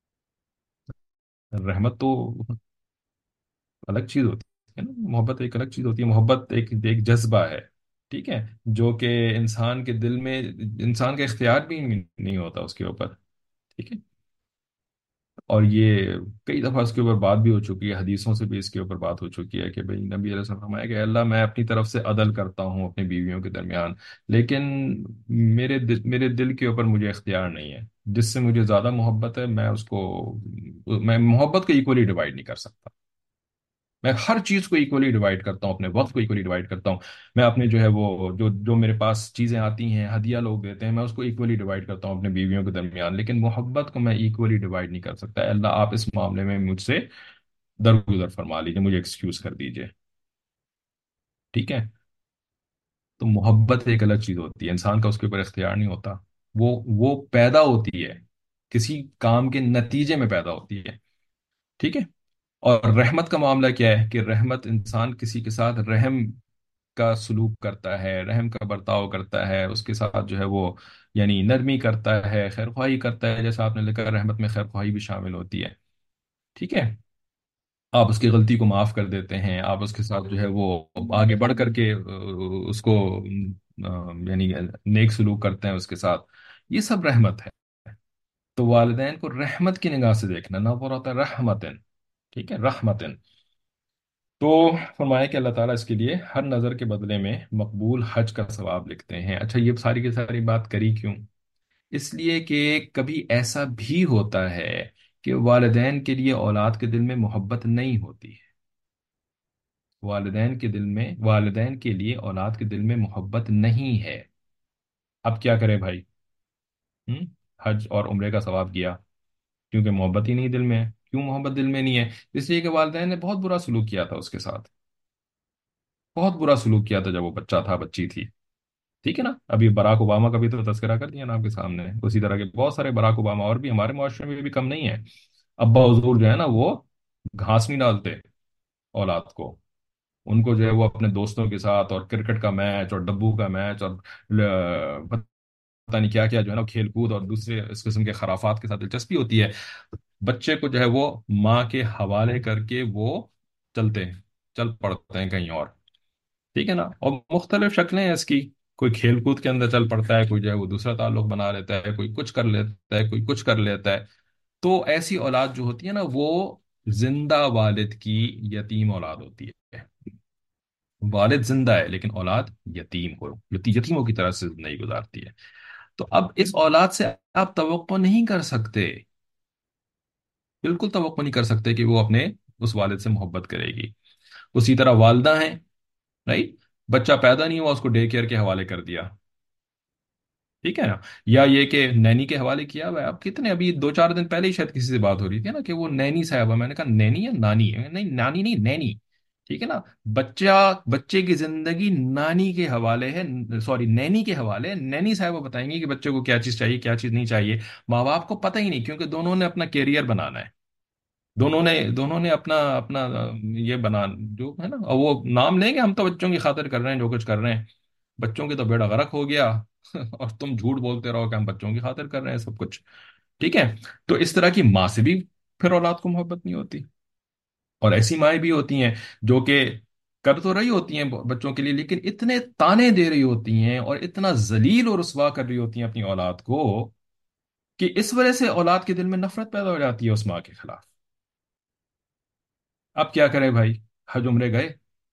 رحمت تو الگ چیز ہوتی ہے نا، محبت ایک الگ چیز ہوتی ہے، محبت ایک ایک جذبہ ہے، ٹھیک ہے، جو کہ انسان کے دل میں، انسان کا اختیار بھی نہیں ہوتا اس کے اوپر، ٹھیک ہے، اور یہ کئی دفعہ اس کے اوپر بات بھی ہو چکی ہے، حدیثوں سے بھی اس کے اوپر بات ہو چکی ہے کہ بھئی نبی علیہ السلام فرمایا کہ اللہ میں اپنی طرف سے عدل کرتا ہوں اپنی بیویوں کے درمیان، لیکن میرے دل میرے دل کے اوپر مجھے اختیار نہیں ہے، جس سے مجھے زیادہ محبت ہے میں اس کو، میں محبت کو ایکولی ڈیوائڈ نہیں کر سکتا، میں ہر چیز کو ایکولی ڈیوائڈ کرتا ہوں، اپنے وقت کو ایکولی ڈیوائڈ کرتا ہوں، میں اپنے جو ہے وہ جو جو میرے پاس چیزیں آتی ہیں، ہدیہ لوگ دیتے ہیں، میں اس کو ایکولی ڈیوائڈ کرتا ہوں اپنے بیویوں کے درمیان، لیکن محبت کو میں ایکولی ڈیوائڈ نہیں کر سکتا۔ اے اللہ آپ اس معاملے میں مجھ سے درگزر فرما لیجیے، مجھے ایکسکیوز کر دیجیے، ٹھیک ہے۔ تو محبت ایک الگ چیز ہوتی ہے، انسان کا اس کے اوپر اختیار نہیں ہوتا، وہ وہ پیدا ہوتی ہے، کسی کام کے نتیجے میں پیدا ہوتی ہے، ٹھیک ہے۔ اور رحمت کا معاملہ کیا ہے کہ رحمت انسان کسی کے ساتھ رحم کا سلوک کرتا ہے، رحم کا برتاؤ کرتا ہے، اس کے ساتھ جو ہے وہ یعنی نرمی کرتا ہے، خیر خواہی کرتا ہے، جیسا آپ نے لکھا رحمت میں خیر خواہی بھی شامل ہوتی ہے، ٹھیک ہے، آپ اس کی غلطی کو معاف کر دیتے ہیں، آپ اس کے ساتھ جو ہے وہ آگے بڑھ کر کے آ، اس کو آ، یعنی نیک سلوک کرتے ہیں اس کے ساتھ، یہ سب رحمت ہے۔ تو والدین کو رحمت کی نگاہ سے دیکھنا، نہ وہ ہوتا رحمتن، ٹھیک ہے، رحمتن، تو فرمایا کہ اللہ تعالیٰ اس کے لیے ہر نظر کے بدلے میں مقبول حج کا ثواب لکھتے ہیں۔ اچھا یہ ساری کی ساری بات کری کیوں؟ اس لیے کہ کبھی ایسا بھی ہوتا ہے کہ والدین کے لیے اولاد کے دل میں محبت نہیں ہوتی ہے، والدین کے دل میں والدین کے لیے اولاد کے دل میں محبت نہیں ہے، اب کیا کرے بھائی؟ ہم؟ حج اور عمرے کا ثواب کیا کیونکہ محبت ہی نہیں دل میں ہے۔ کیوں محبت دل میں نہیں ہے؟ اس لیے کہ والدین نے بہت برا سلوک کیا تھا اس کے ساتھ، بہت برا سلوک کیا تھا جب وہ بچہ تھا، بچی تھی، ٹھیک ہے نا؟ ابھی براک اوباما کا بھی تو تذکرہ کر دیا نا آپ کے سامنے، اسی طرح کے بہت سارے براک اوباما اور بھی ہمارے معاشرے میں بھی کم نہیں ہے۔ ابا حضور جو ہے نا وہ گھاس نہیں ڈالتے اولاد کو، ان کو جو ہے وہ اپنے دوستوں کے ساتھ اور کرکٹ کا میچ اور ڈبو کا میچ اور ل- پتہ نہیں کیا کیا جو ہے نا کھیل کود اور دوسرے اس قسم کے خرافات کے ساتھ دلچسپی ہوتی ہے۔ بچے کو جو ہے وہ ماں کے حوالے کر کے وہ چلتے ہیں، چل پڑتے ہیں کہیں اور، ٹھیک ہے نا؟ اور مختلف شکلیں ہیں اس کی، کوئی کھیل کود کے اندر چل پڑتا ہے، کوئی جو ہے وہ دوسرا تعلق بنا لیتا ہے، کوئی کچھ کر لیتا ہے، کوئی کچھ کر لیتا ہے۔ تو ایسی اولاد جو ہوتی ہے نا وہ زندہ والد کی یتیم اولاد ہوتی ہے۔ والد زندہ ہے لیکن اولاد یتیم ہو یتی- یتیموں کی طرح سے زندگی گزارتی ہے۔ تو اب اس اولاد سے آپ توقع نہیں کر سکتے، بالکل توقع نہیں کر سکتے کہ وہ اپنے اس والد سے محبت کرے گی۔ اسی طرح والدہ ہیں، رائٹ؟ بچہ پیدا نہیں ہوا، اس کو ڈے کیئر کے حوالے کر دیا، ٹھیک ہے نا؟ یا یہ کہ نینی کے حوالے کیا ہوا ہے۔ اب کتنے ابھی دو چار دن پہلے ہی شاید کسی سے بات ہو رہی تھی نا کہ وہ نینی صاحبہ، میں نے کہا نینی یا نانی ہے؟ نہیں نانی نہیں، نینی، ٹھیک ہے نا؟ بچہ بچے کی زندگی نانی کے حوالے ہے، سوری نینی کے حوالے ہے۔ نینی صاحبہ بتائیں گے کہ بچے کو کیا چیز چاہیے، کیا چیز نہیں چاہیے۔ ماں باپ کو پتہ ہی نہیں، کیونکہ دونوں نے اپنا کیریئر بنانا ہے، دونوں نے دونوں نے اپنا اپنا یہ بنا جو ہے نا، اور وہ نام لیں گے ہم تو بچوں کی خاطر کر رہے ہیں جو کچھ کر رہے ہیں، بچوں کی تو بیڑا غرق ہو گیا اور تم جھوٹ بولتے رہو کہ ہم بچوں کی خاطر کر رہے ہیں سب کچھ، ٹھیک ہے؟ تو اس طرح کی ماں سے بھی پھر اولاد کو محبت نہیں ہوتی، اور ایسی مائیں بھی ہوتی ہیں جو کہ کر تو رہی ہوتی ہیں بچوں کے لیے، لیکن اتنے تانے دے رہی ہوتی ہیں اور اتنا ذلیل اور رسوا کر رہی ہوتی ہیں اپنی اولاد کو کہ اس وجہ سے اولاد کے دل میں نفرت پیدا ہو جاتی ہے اس ماں کے خلاف۔ اب کیا کریں بھائی؟ حج عمرے گئے؟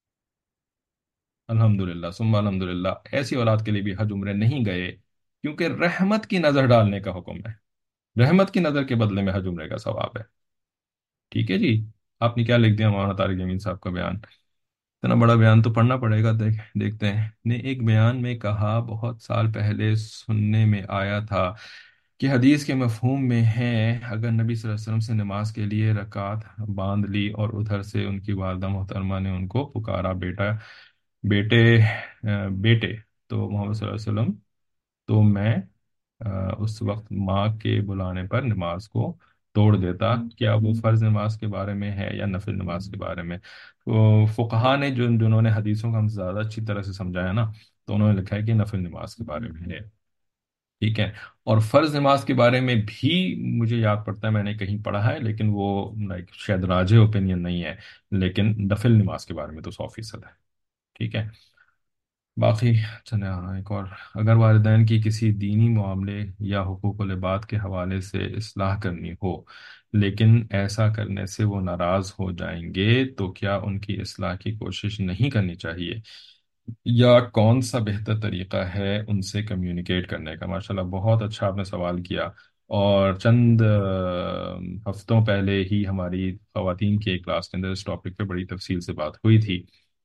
الحمد للہ ثم الحمد للہ، ایسی اولاد کے لیے بھی حج عمرے نہیں گئے کیونکہ رحمت کی نظر ڈالنے کا حکم ہے، رحمت کی نظر کے بدلے میں حج عمرے کا ثواب ہے، ٹھیک ہے جی؟ آپ نے کیا لکھ دیا مولانا طارق جمیل صاحب کا بیان؟ اتنا بڑا بیان تو پڑھنا پڑے گا، دیکھ دیکھتے ہیں۔ نے ایک بیان میں کہا بہت سال پہلے سننے میں آیا تھا کہ حدیث کے مفہوم میں ہے، اگر نبی صلی اللہ علیہ وسلم سے نماز کے لیے رکعت باندھ لی اور ادھر سے ان کی والدہ محترمہ نے ان کو پکارا بیٹا بیٹے اہ، بیٹے، تو محمد صلی اللہ علیہ وسلم، تو میں اہ، اس وقت ماں کے بلانے پر نماز کو توڑ دیتا۔ کیا وہ فرض نماز کے بارے میں ہے یا نفل نماز کے بارے میں؟ تو فقہا نے جو جنہوں نے حدیثوں کو ہم زیادہ اچھی طرح سے سمجھایا نا، تو انہوں نے لکھا ہے کہ نفل نماز کے بارے میں ہے، ٹھیک ہے؟ اور فرض نماز کے بارے میں بھی مجھے یاد پڑتا ہے میں نے کہیں پڑھا ہے، لیکن وہ like شاید راجح اوپینین نہیں ہے، لیکن نفل نماز کے بارے میں تو سو فیصد ہے، ٹھیک ہے؟ باقی چلے ہاں ایک اور، اگر والدین کی کسی دینی معاملے یا حقوق العباد کے حوالے سے اصلاح کرنی ہو لیکن ایسا کرنے سے وہ ناراض ہو جائیں گے تو کیا ان کی اصلاح کی کوشش نہیں کرنی چاہیے، یا کون سا بہتر طریقہ ہے ان سے کمیونیکیٹ کرنے کا؟ ماشاءاللہ بہت اچھا آپ نے سوال کیا، اور چند آہ، ہفتوں پہلے ہی ہماری خواتین کی ایک کلاس کے اندر اس ٹاپک پہ بڑی تفصیل سے بات ہوئی تھی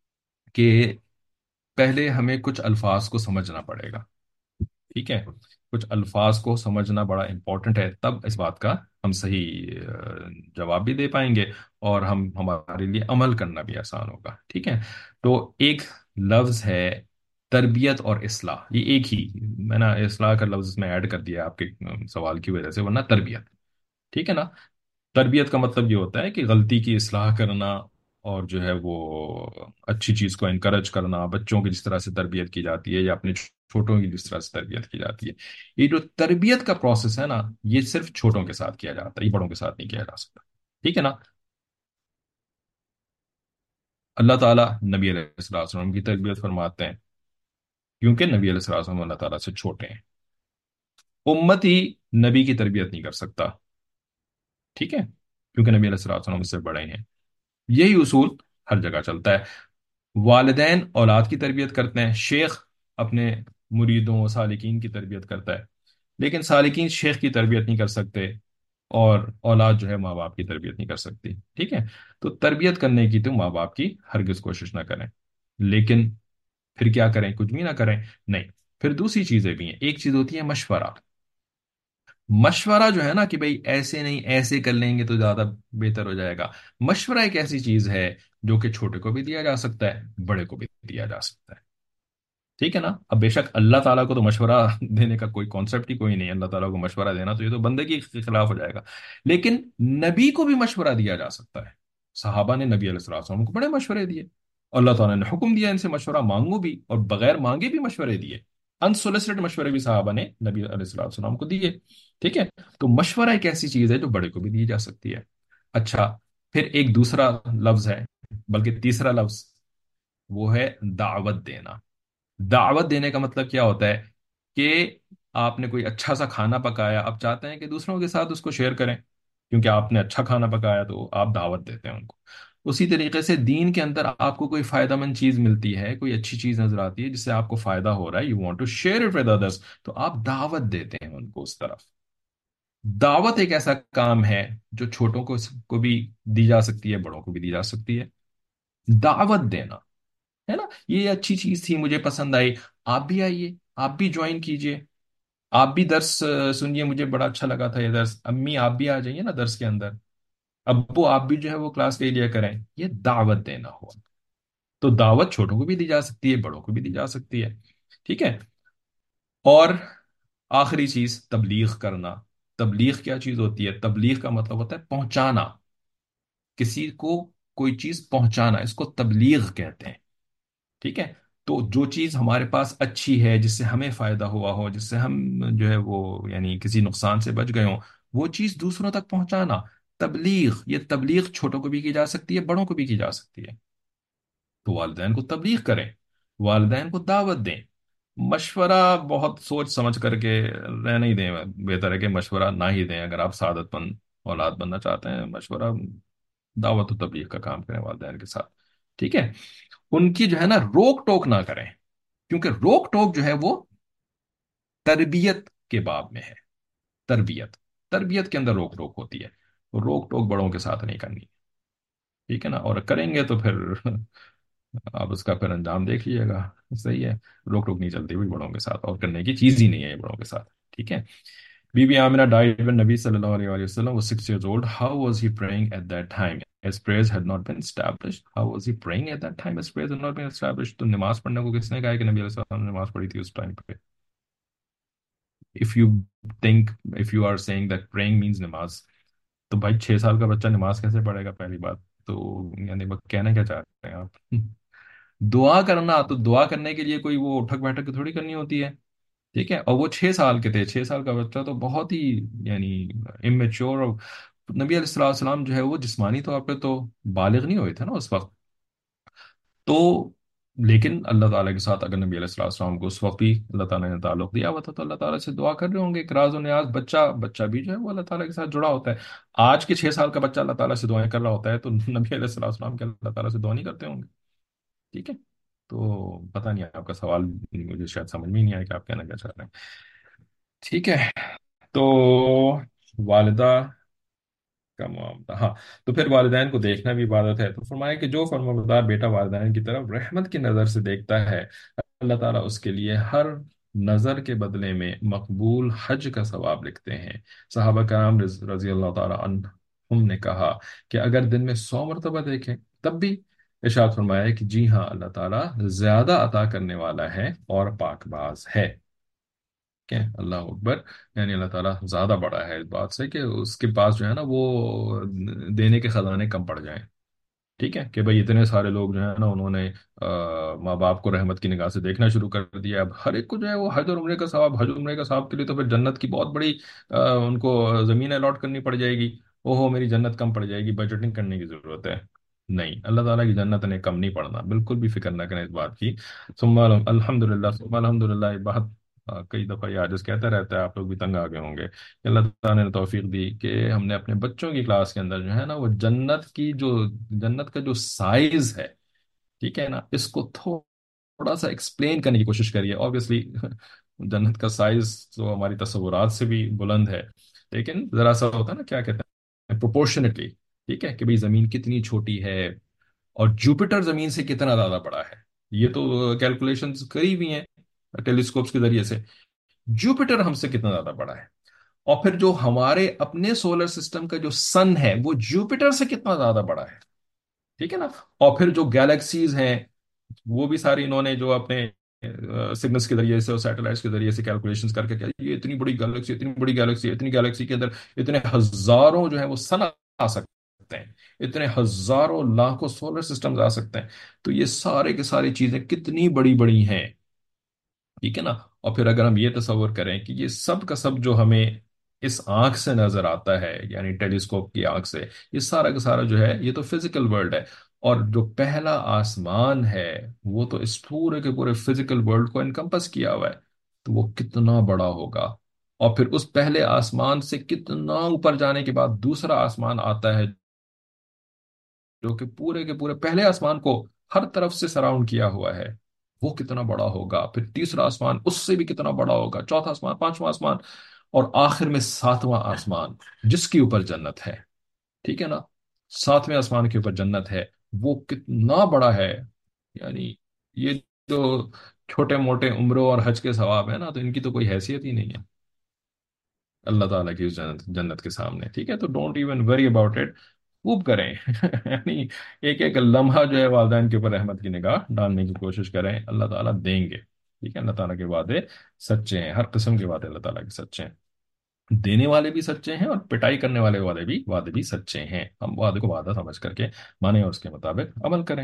کہ پہلے ہمیں کچھ الفاظ کو سمجھنا پڑے گا، ٹھیک ہے؟ کچھ الفاظ کو سمجھنا بڑا امپورٹنٹ ہے، تب اس بات کا ہم صحیح آہ، جواب بھی دے پائیں گے اور ہم ہمارے لیے عمل کرنا بھی آسان ہوگا، ٹھیک ہے؟ تو ایک لفظ ہے تربیت اور اصلاح، یہ ایک ہی، میں نے اصلاح کا لفظ میں ایڈ کر دیا آپ کے آہ، سوال کی وجہ سے، ورنہ تربیت، ٹھیک ہے نا؟ تربیت کا مطلب یہ ہوتا ہے کہ غلطی کی اصلاح کرنا، اور جو ہے وہ اچھی چیز کو انکرج کرنا، بچوں کی جس طرح سے تربیت کی جاتی ہے یا اپنے چھوٹوں کی جس طرح سے تربیت کی جاتی ہے، یہ جو تربیت کا پروسیس ہے نا، یہ صرف چھوٹوں کے ساتھ کیا جاتا ہے، یہ بڑوں کے ساتھ نہیں کیا جا سکتا، ٹھیک ہے نا؟ اللہ تعالیٰ نبی علیہ السلام وسلم کی تربیت فرماتے ہیں کیونکہ نبی علیہ السلام وسلم اللہ تعالیٰ سے چھوٹے ہیں، امت ہی نبی کی تربیت نہیں کر سکتا، ٹھیک ہے؟ کیونکہ نبی علیہ السلام وسلم اس سے بڑے ہیں، یہی اصول ہر جگہ چلتا ہے۔ والدین اولاد کی تربیت کرتے ہیں، شیخ اپنے مریدوں و سالکین کی تربیت کرتا ہے، لیکن سالکین شیخ کی تربیت نہیں کر سکتے، اور اولاد جو ہے ماں باپ کی تربیت نہیں کر سکتی، ٹھیک ہے؟ تو تربیت کرنے کی تو ماں باپ کی ہرگز کوشش نہ کریں، لیکن پھر کیا کریں؟ کچھ بھی نہ کریں؟ نہیں، پھر دوسری چیزیں بھی ہیں، ایک چیز ہوتی ہے مشورہ۔ مشورہ جو ہے نا کہ بھئی ایسے نہیں ایسے کر لیں گے تو زیادہ بہتر ہو جائے گا، مشورہ ایک ایسی چیز ہے جو کہ چھوٹے کو بھی دیا جا سکتا ہے، بڑے کو بھی دیا جا سکتا ہے، ٹھیک ہے نا؟ اب بے شک اللہ تعالیٰ کو تو مشورہ دینے کا کوئی کانسیپٹ ہی کوئی نہیں ہے، اللہ تعالیٰ کو مشورہ دینا تو یہ تو بندگی کے خلاف ہو جائے گا، لیکن نبی کو بھی مشورہ دیا جا سکتا ہے۔ صحابہ نے نبی علیہ الصلوۃ والسلام کو بڑے مشورے دیے، اللہ تعالیٰ نے حکم دیا ان سے مشورہ مانگو بھی، اور بغیر مانگے بھی مشورے دیے، انسولسٹڈ مشورے بھی صحابہ نے نبی علیہ الصلوۃ والسلام کو دیے، ٹھیک ہے؟ تو مشورہ ایک ایسی چیز ہے جو بڑے کو بھی دی جا سکتی ہے۔ اچھا، پھر ایک دوسرا لفظ ہے، بلکہ تیسرا لفظ، وہ ہے دعوت دینا۔ دعوت دینے کا مطلب کیا ہوتا ہے کہ آپ نے کوئی اچھا سا کھانا پکایا، آپ چاہتے ہیں کہ دوسروں کے ساتھ اس کو شیئر کریں، کیونکہ آپ نے اچھا کھانا پکایا تو آپ دعوت دیتے ہیں ان کو۔ اسی طریقے سے دین کے اندر آپ کو کوئی فائدہ مند چیز ملتی ہے، کوئی اچھی چیز نظر آتی ہے جس سے آپ کو فائدہ ہو رہا ہے، you want to share it with others, تو آپ دعوت دیتے ہیں ان کو اس طرف۔ دعوت ایک ایسا کام ہے جو چھوٹوں کو کو بھی دی جا سکتی ہے، بڑوں کو بھی دی جا سکتی ہے، دعوت دینا، ہے نا؟ یہ اچھی چیز تھی، مجھے پسند آئی، آپ بھی آئیے، آپ بھی جوائن کیجئے، آپ بھی درس آ، سنیے، مجھے بڑا اچھا لگا تھا یہ درس، امی آپ بھی آ جائیے نا درس کے اندر، ابو آپ بھی جو ہے وہ کلاس لے لیا کریں، یہ دعوت دینا ہو۔ تو دعوت چھوٹوں کو بھی دی جا سکتی ہے، بڑوں کو بھی دی جا سکتی ہے، ٹھیک ہے؟ اور آخری چیز تبلیغ کرنا۔ تبلیغ کیا چیز ہوتی ہے؟ تبلیغ کا مطلب ہوتا ہے پہنچانا، کسی کو کوئی چیز پہنچانا، اس کو تبلیغ کہتے ہیں، ٹھیک ہے؟ تو جو چیز ہمارے پاس اچھی ہے، جس سے ہمیں فائدہ ہوا ہو، جس سے ہم جو ہے وہ یعنی کسی نقصان سے بچ گئے ہوں، وہ چیز دوسروں تک پہنچانا، تبلیغ۔ یہ تبلیغ چھوٹوں کو بھی کی جا سکتی ہے، بڑوں کو بھی کی جا سکتی ہے۔ تو والدین کو تبلیغ کریں، والدین کو دعوت دیں، مشورہ بہت سوچ سمجھ کر کے رہنے ہی دیں، بہتر ہے کہ مشورہ نہ ہی دیں۔ اگر آپ سعادت مند اولاد بننا چاہتے ہیں، مشورہ، دعوت و تبلیغ کا کام کریں والدین کے ساتھ، ٹھیک ہے؟ ان کی جو ہے نا روک ٹوک نہ کریں، کیونکہ روک ٹوک جو ہے وہ تربیت کے باب میں ہے۔ تربیت تربیت کے اندر روک ٹوک ہوتی ہے، روک ٹوک بڑوں کے ساتھ نہیں کرنی، ٹھیک ہے نا؟ اور کریں گے تو پھر آپ اس کا پھر انجام دیکھ لیجیے گا، صحیح ہے؟ روک ٹوک نہیں چلتی ہوئی بڑوں کے ساتھ، اور کرنے کی چیز ہی نہیں ہے یہ بڑوں کے ساتھ، ٹھیک ہے؟ Be be Amna died when نبی صلی اللہ علیہ وآلہ وسلم was six years old. How was he praying at that time as prayers had not been established? How was he praying at that time as prayers had not been established? تو نماز پڑھنے کو کس نے کہا ہے کہ نبی علیہ السلام نے نماز پڑھی تھی اس ٹائم پہ؟ if you think if you are saying that praying means نماز، تو بھائی چھ سال کا بچہ نماز کیسے پڑھے گا؟ پہلی بات تو یعنی وہ کہنا کیا چاہ رہے ہیں آپ؟ دعا کرنا تو دعا کرنے کے لیے کوئی وہ اٹھک بیٹھک کی تھوڑی کرنی ہوتی ہے، ٹھیک ہے؟ اور وہ چھ سال کے تھے، چھ سال کا بچہ تو بہت ہی یعنی امیچور، اور نبی علیہ السلام السلام جو ہے وہ جسمانی طور پہ تو بالغ نہیں ہوئے تھے نا اس وقت، تو لیکن اللہ تعالیٰ کے ساتھ اگر نبی علیہ السلام السلام کو اس وقت بھی اللہ تعالیٰ نے تعلق دیا ہوا تھا تو اللہ تعالیٰ سے دعا کر رہے ہوں گے، ایک راز و نیاز، بچہ بچہ بھی جو ہے وہ اللہ تعالیٰ کے ساتھ جڑا ہوتا ہے۔ آج کے چھ سال کا بچہ اللہ تعالیٰ سے دعائیں کر رہا ہوتا ہے، تو نبی علیہ السلام السلام کے اللہ تعالیٰ سے دعا نہیں کرتے ہوں گے، ٹھیک ہے؟ تو پتہ نہیں آپ کا سوال مجھے شاید سمجھ میں ہی نہیں آیا کہ آپ کہنا کیا چاہ رہے ہیں، ٹھیک ہے؟ تو والدہ کا معاملہ، ہاں، تو پھر والدین کو دیکھنا بھی عبادت ہے، تو فرمایا کہ جو فرمانبردار بیٹا والدین کی طرف رحمت کی نظر سے دیکھتا ہے، اللہ تعالیٰ اس کے لیے ہر نظر کے بدلے میں مقبول حج کا ثواب لکھتے ہیں۔ صحابہ کرام رض- رضی اللہ تعالیٰ عنہم نے کہا کہ اگر دن میں سو مرتبہ دیکھیں تب بھی؟ ارشاد فرمایا کہ جی ہاں، اللہ تعالیٰ زیادہ عطا کرنے والا ہے اور پاک باز ہے، کہ اللہ اکبر، یعنی اللہ تعالیٰ زیادہ بڑا ہے اس بات سے کہ اس کے پاس جو ہے نا وہ دینے کے خزانے کم پڑ جائیں، ٹھیک ہے؟ کہ بھئی اتنے سارے لوگ جو ہیں نا انہوں نے آ، ماں باپ کو رحمت کی نگاہ سے دیکھنا شروع کر دیا، اب ہر ایک کو جو ہے وہ حج اور عمرے کا ثواب، حج اور عمرے کا ثواب کے لیے تو پھر جنت کی بہت بڑی آ، ان کو زمین الاٹ کرنی پڑ جائے گی، اوہو میری جنت کم پڑ جائے گی، بجٹنگ کرنے کی ضرورت ہے۔ نہیں، اللہ تعالیٰ کی جنت نے کم نہیں پڑنا، بالکل بھی فکر نہ کریں اس بات کی۔ ثم الحمد للہ، ثم الحمد للہ، بہت آ، کئی دفعہ یہ عاجز کہتا رہتا ہے، آپ لوگ بھی تنگ آ گئے ہوں گے کہ اللہ تعالیٰ نے توفیق دی کہ ہم نے اپنے بچوں کی کلاس کے اندر جو ہے نا وہ جنت کی جو جنت کا جو سائز ہے، ٹھیک ہے نا، اس کو تھوڑا سا ایکسپلین کرنے کی کوشش کریے۔ obviously جنت کا سائز تو ہماری تصورات سے بھی بلند ہے، लेकिन ज़रा सा होता है ना, क्या कहते हैं, प्रोपोर्शनेटली। ठीक है, कि भाई ज़मीन कितनी छोटी है और जुपिटर ज़मीन से कितना ज़्यादा बड़ा है। ये तो कैलकुलेशंस करी हुई हैं टेलीस्कोप्स के जरिए से। जुपिटर हमसे कितना ज़्यादा बड़ा है। और फिर जो हमारे अपने सोलर सिस्टम का जो सन है वो जुपिटर से कितना ज़्यादा बड़ा है। ठीक है ना। और फिर जो गैलेक्सीज हैं वो भी सारी इन्होंने जो अपने सिग्नल्स के जरिए से और सैटेलाइट्स के जरिए से कैलकुलेशंस करके क्या, ये इतनी बड़ी गैलेक्सी, इतनी बड़ी गैलेक्सी, इतनी गैलेक्सी के अंदर इतने हजारों जो है वो सन आ सकते हैं, इतने हजारों लाखों सोलर सिस्टम्स आ सकते हैं। तो ये सारे के सारी चीजें कितनी बड़ी बड़ी हैं। ठीक है ना। और फिर अगर हम ये तस्वर करें कि ये सब का सब जो हमें इस आंख से नजर आता है, यानी टेलीस्कोप की आंख से, ये सारा का सारा जो है ये तो फिजिकल वर्ल्ड है। और जो पहला आसमान है वो तो इस पूरे के पूरे फिजिकल वर्ल्ड को इनकम्पस किया हुआ है। तो वो कितना बड़ा होगा। और फिर उस पहले आसमान से कितना ऊपर जाने के बाद दूसरा आसमान आता है जो कि पूरे के पूरे पहले आसमान को हर तरफ से सराउंड किया हुआ है। वो कितना बड़ा होगा। फिर तीसरा आसमान उससे भी कितना बड़ा होगा, चौथा आसमान, पांचवा आसमान, और आखिर में सातवां आसमान जिसके ऊपर जन्नत है। ठीक है ना। सातवें आसमान के ऊपर जन्नत है। वो कितना बड़ा है। यानी ये तो छोटे मोटे उम्रों और हज के सवाब है ना, तो इनकी तो कोई हैसियत ही नहीं है अल्लाह ताला की उस जन्नत जन्नत के सामने। ठीक है, तो don't even worry about it. खूब करें यानी एक एक लम्हा जो है वालदैन के ऊपर रहमत की निगाह डालने की कोशिश करें, अल्लाह ताला देंगे। ठीक है, अल्लाह ताला के वादे सच्चे हैं, हर किस्म के वादे अल्लाह ताला के सच्चे हैं। देने वाले भी सच्चे हैं और पिटाई करने वाले वादे भी वादे भी सच्चे हैं। हम वादे को वादा समझ करके माने और उसके मुताबिक अमल करें।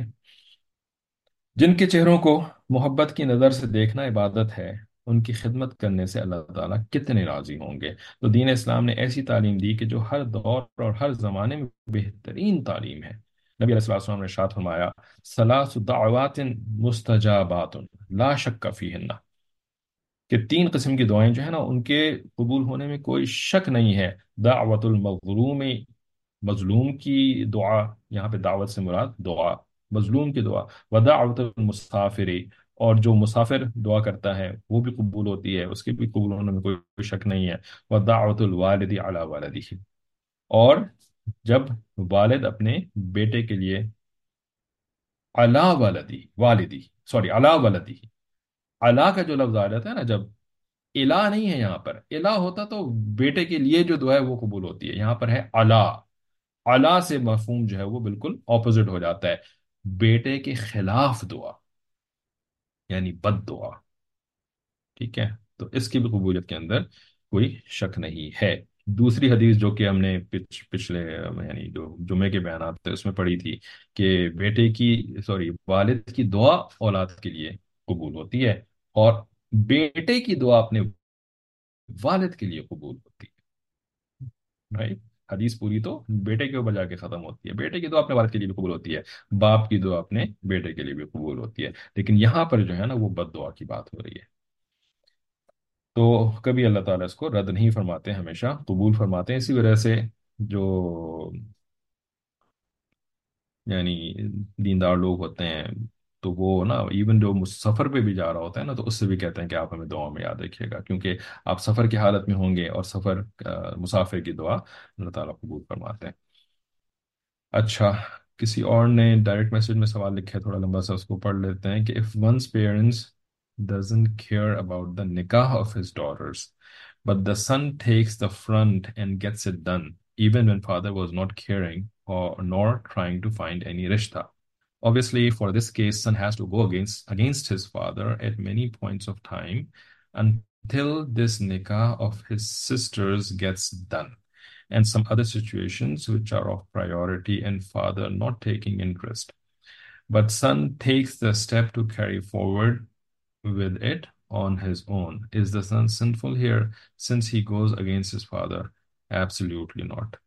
जिनके चेहरों को मोहब्बत की नज़र से देखना इबादत है, उनकी खिदमत करने से अल्लाह ताला कितने राजी होंगे। तो दीन इस्लाम ने ऐसी तालीम दी कि जो हर दौर और हर ज़माने में बेहतरीन तालीम है। नबी अलैहिस्सलाम ने इरशाद फरमाया, सलासु दाअवातिन मुस्तजाबातुन ला शक्का फीहिन्ना, कि तीन किस्म की दुआएं जो है ना उनके कबूल होने में कोई शक नहीं है। दावतुल मज़लूमी, मजलूम की दुआ, यहाँ पे दावत से मुराद दुआ, मजलूम की दुआ। व दावतुल मुसाफिरी, और जो मुसाफिर दुआ करता है वो भी कबूल होती है, उसके भी कबूल होने में कोई शक नहीं है। व दावतुल वालिदी अला वालिदिही, और जब वालिद अपने बेटे के लिए, अला वालदी वालिदी, सॉरी अला वलदी, अला का जो लफ्ज आ जाता है ना, जब इला नहीं है यहाँ पर, इला होता तो बेटे के लिए जो दुआ है वो कबूल होती है, यहाँ पर है अला। अला से मफहूम जो है वो बिल्कुल ऑपोजिट हो जाता है, बेटे के खिलाफ दुआ, यानी बद दुआ। ठीक है, तो इसकी भी कबूलियत के अंदर कोई शक नहीं है। दूसरी हदीस जो कि हमने पिछ, पिछले यानी जो जुमे के बयान थे उसमें पढ़ी थी कि बेटे की, सॉरी, वालिद की दुआ औलाद के लिए कबूल होती है, और बेटे की दुआ अपने वालिद के लिए कबूल होती है। राइट। हदीस पूरी तो बेटे के ऊपर जाके खत्म होती है, बेटे की दुआ अपने वालिद के लिए भी कबूल होती है, बाप की दुआ अपने बेटे के लिए भी कबूल होती है। लेकिन यहाँ पर जो है ना वो बद दुआ की बात हो रही है। तो कभी अल्लाह ताला इसको रद्द नहीं फरमाते, हमेशा कबूल फरमाते हैं। इसी वजह से जो यानी दीनदार लोग होते हैं, तो वो ना इवन जो सफ़र पे भी जा रहा होता है ना, तो उससे भी कहते हैं कि आप हमें दुआ में याद रखिएगा, क्योंकि आप सफ़र की हालत में होंगे और सफ़र अ, मुसाफिर की दुआ अल्लाह ताला कबूल फरमाते हैं। अच्छा, किसी और ने डायरेक्ट मैसेज में सवाल लिखा है, थोड़ा लंबा सा, उसको पढ़ लेते हैं कि if once parents doesn't care about the nikah of his daughters, but the son takes the front and gets it done, even when father was not caring or nor trying to find any rishta. Obviously, for this case, son has to go against against his father at many points of time until this nikah of his sisters gets done, and some other situations which are of priority and father not taking interest. But son takes the step to carry forward with it on his own. Is the son sinful here since he goes against his father? Absolutely not.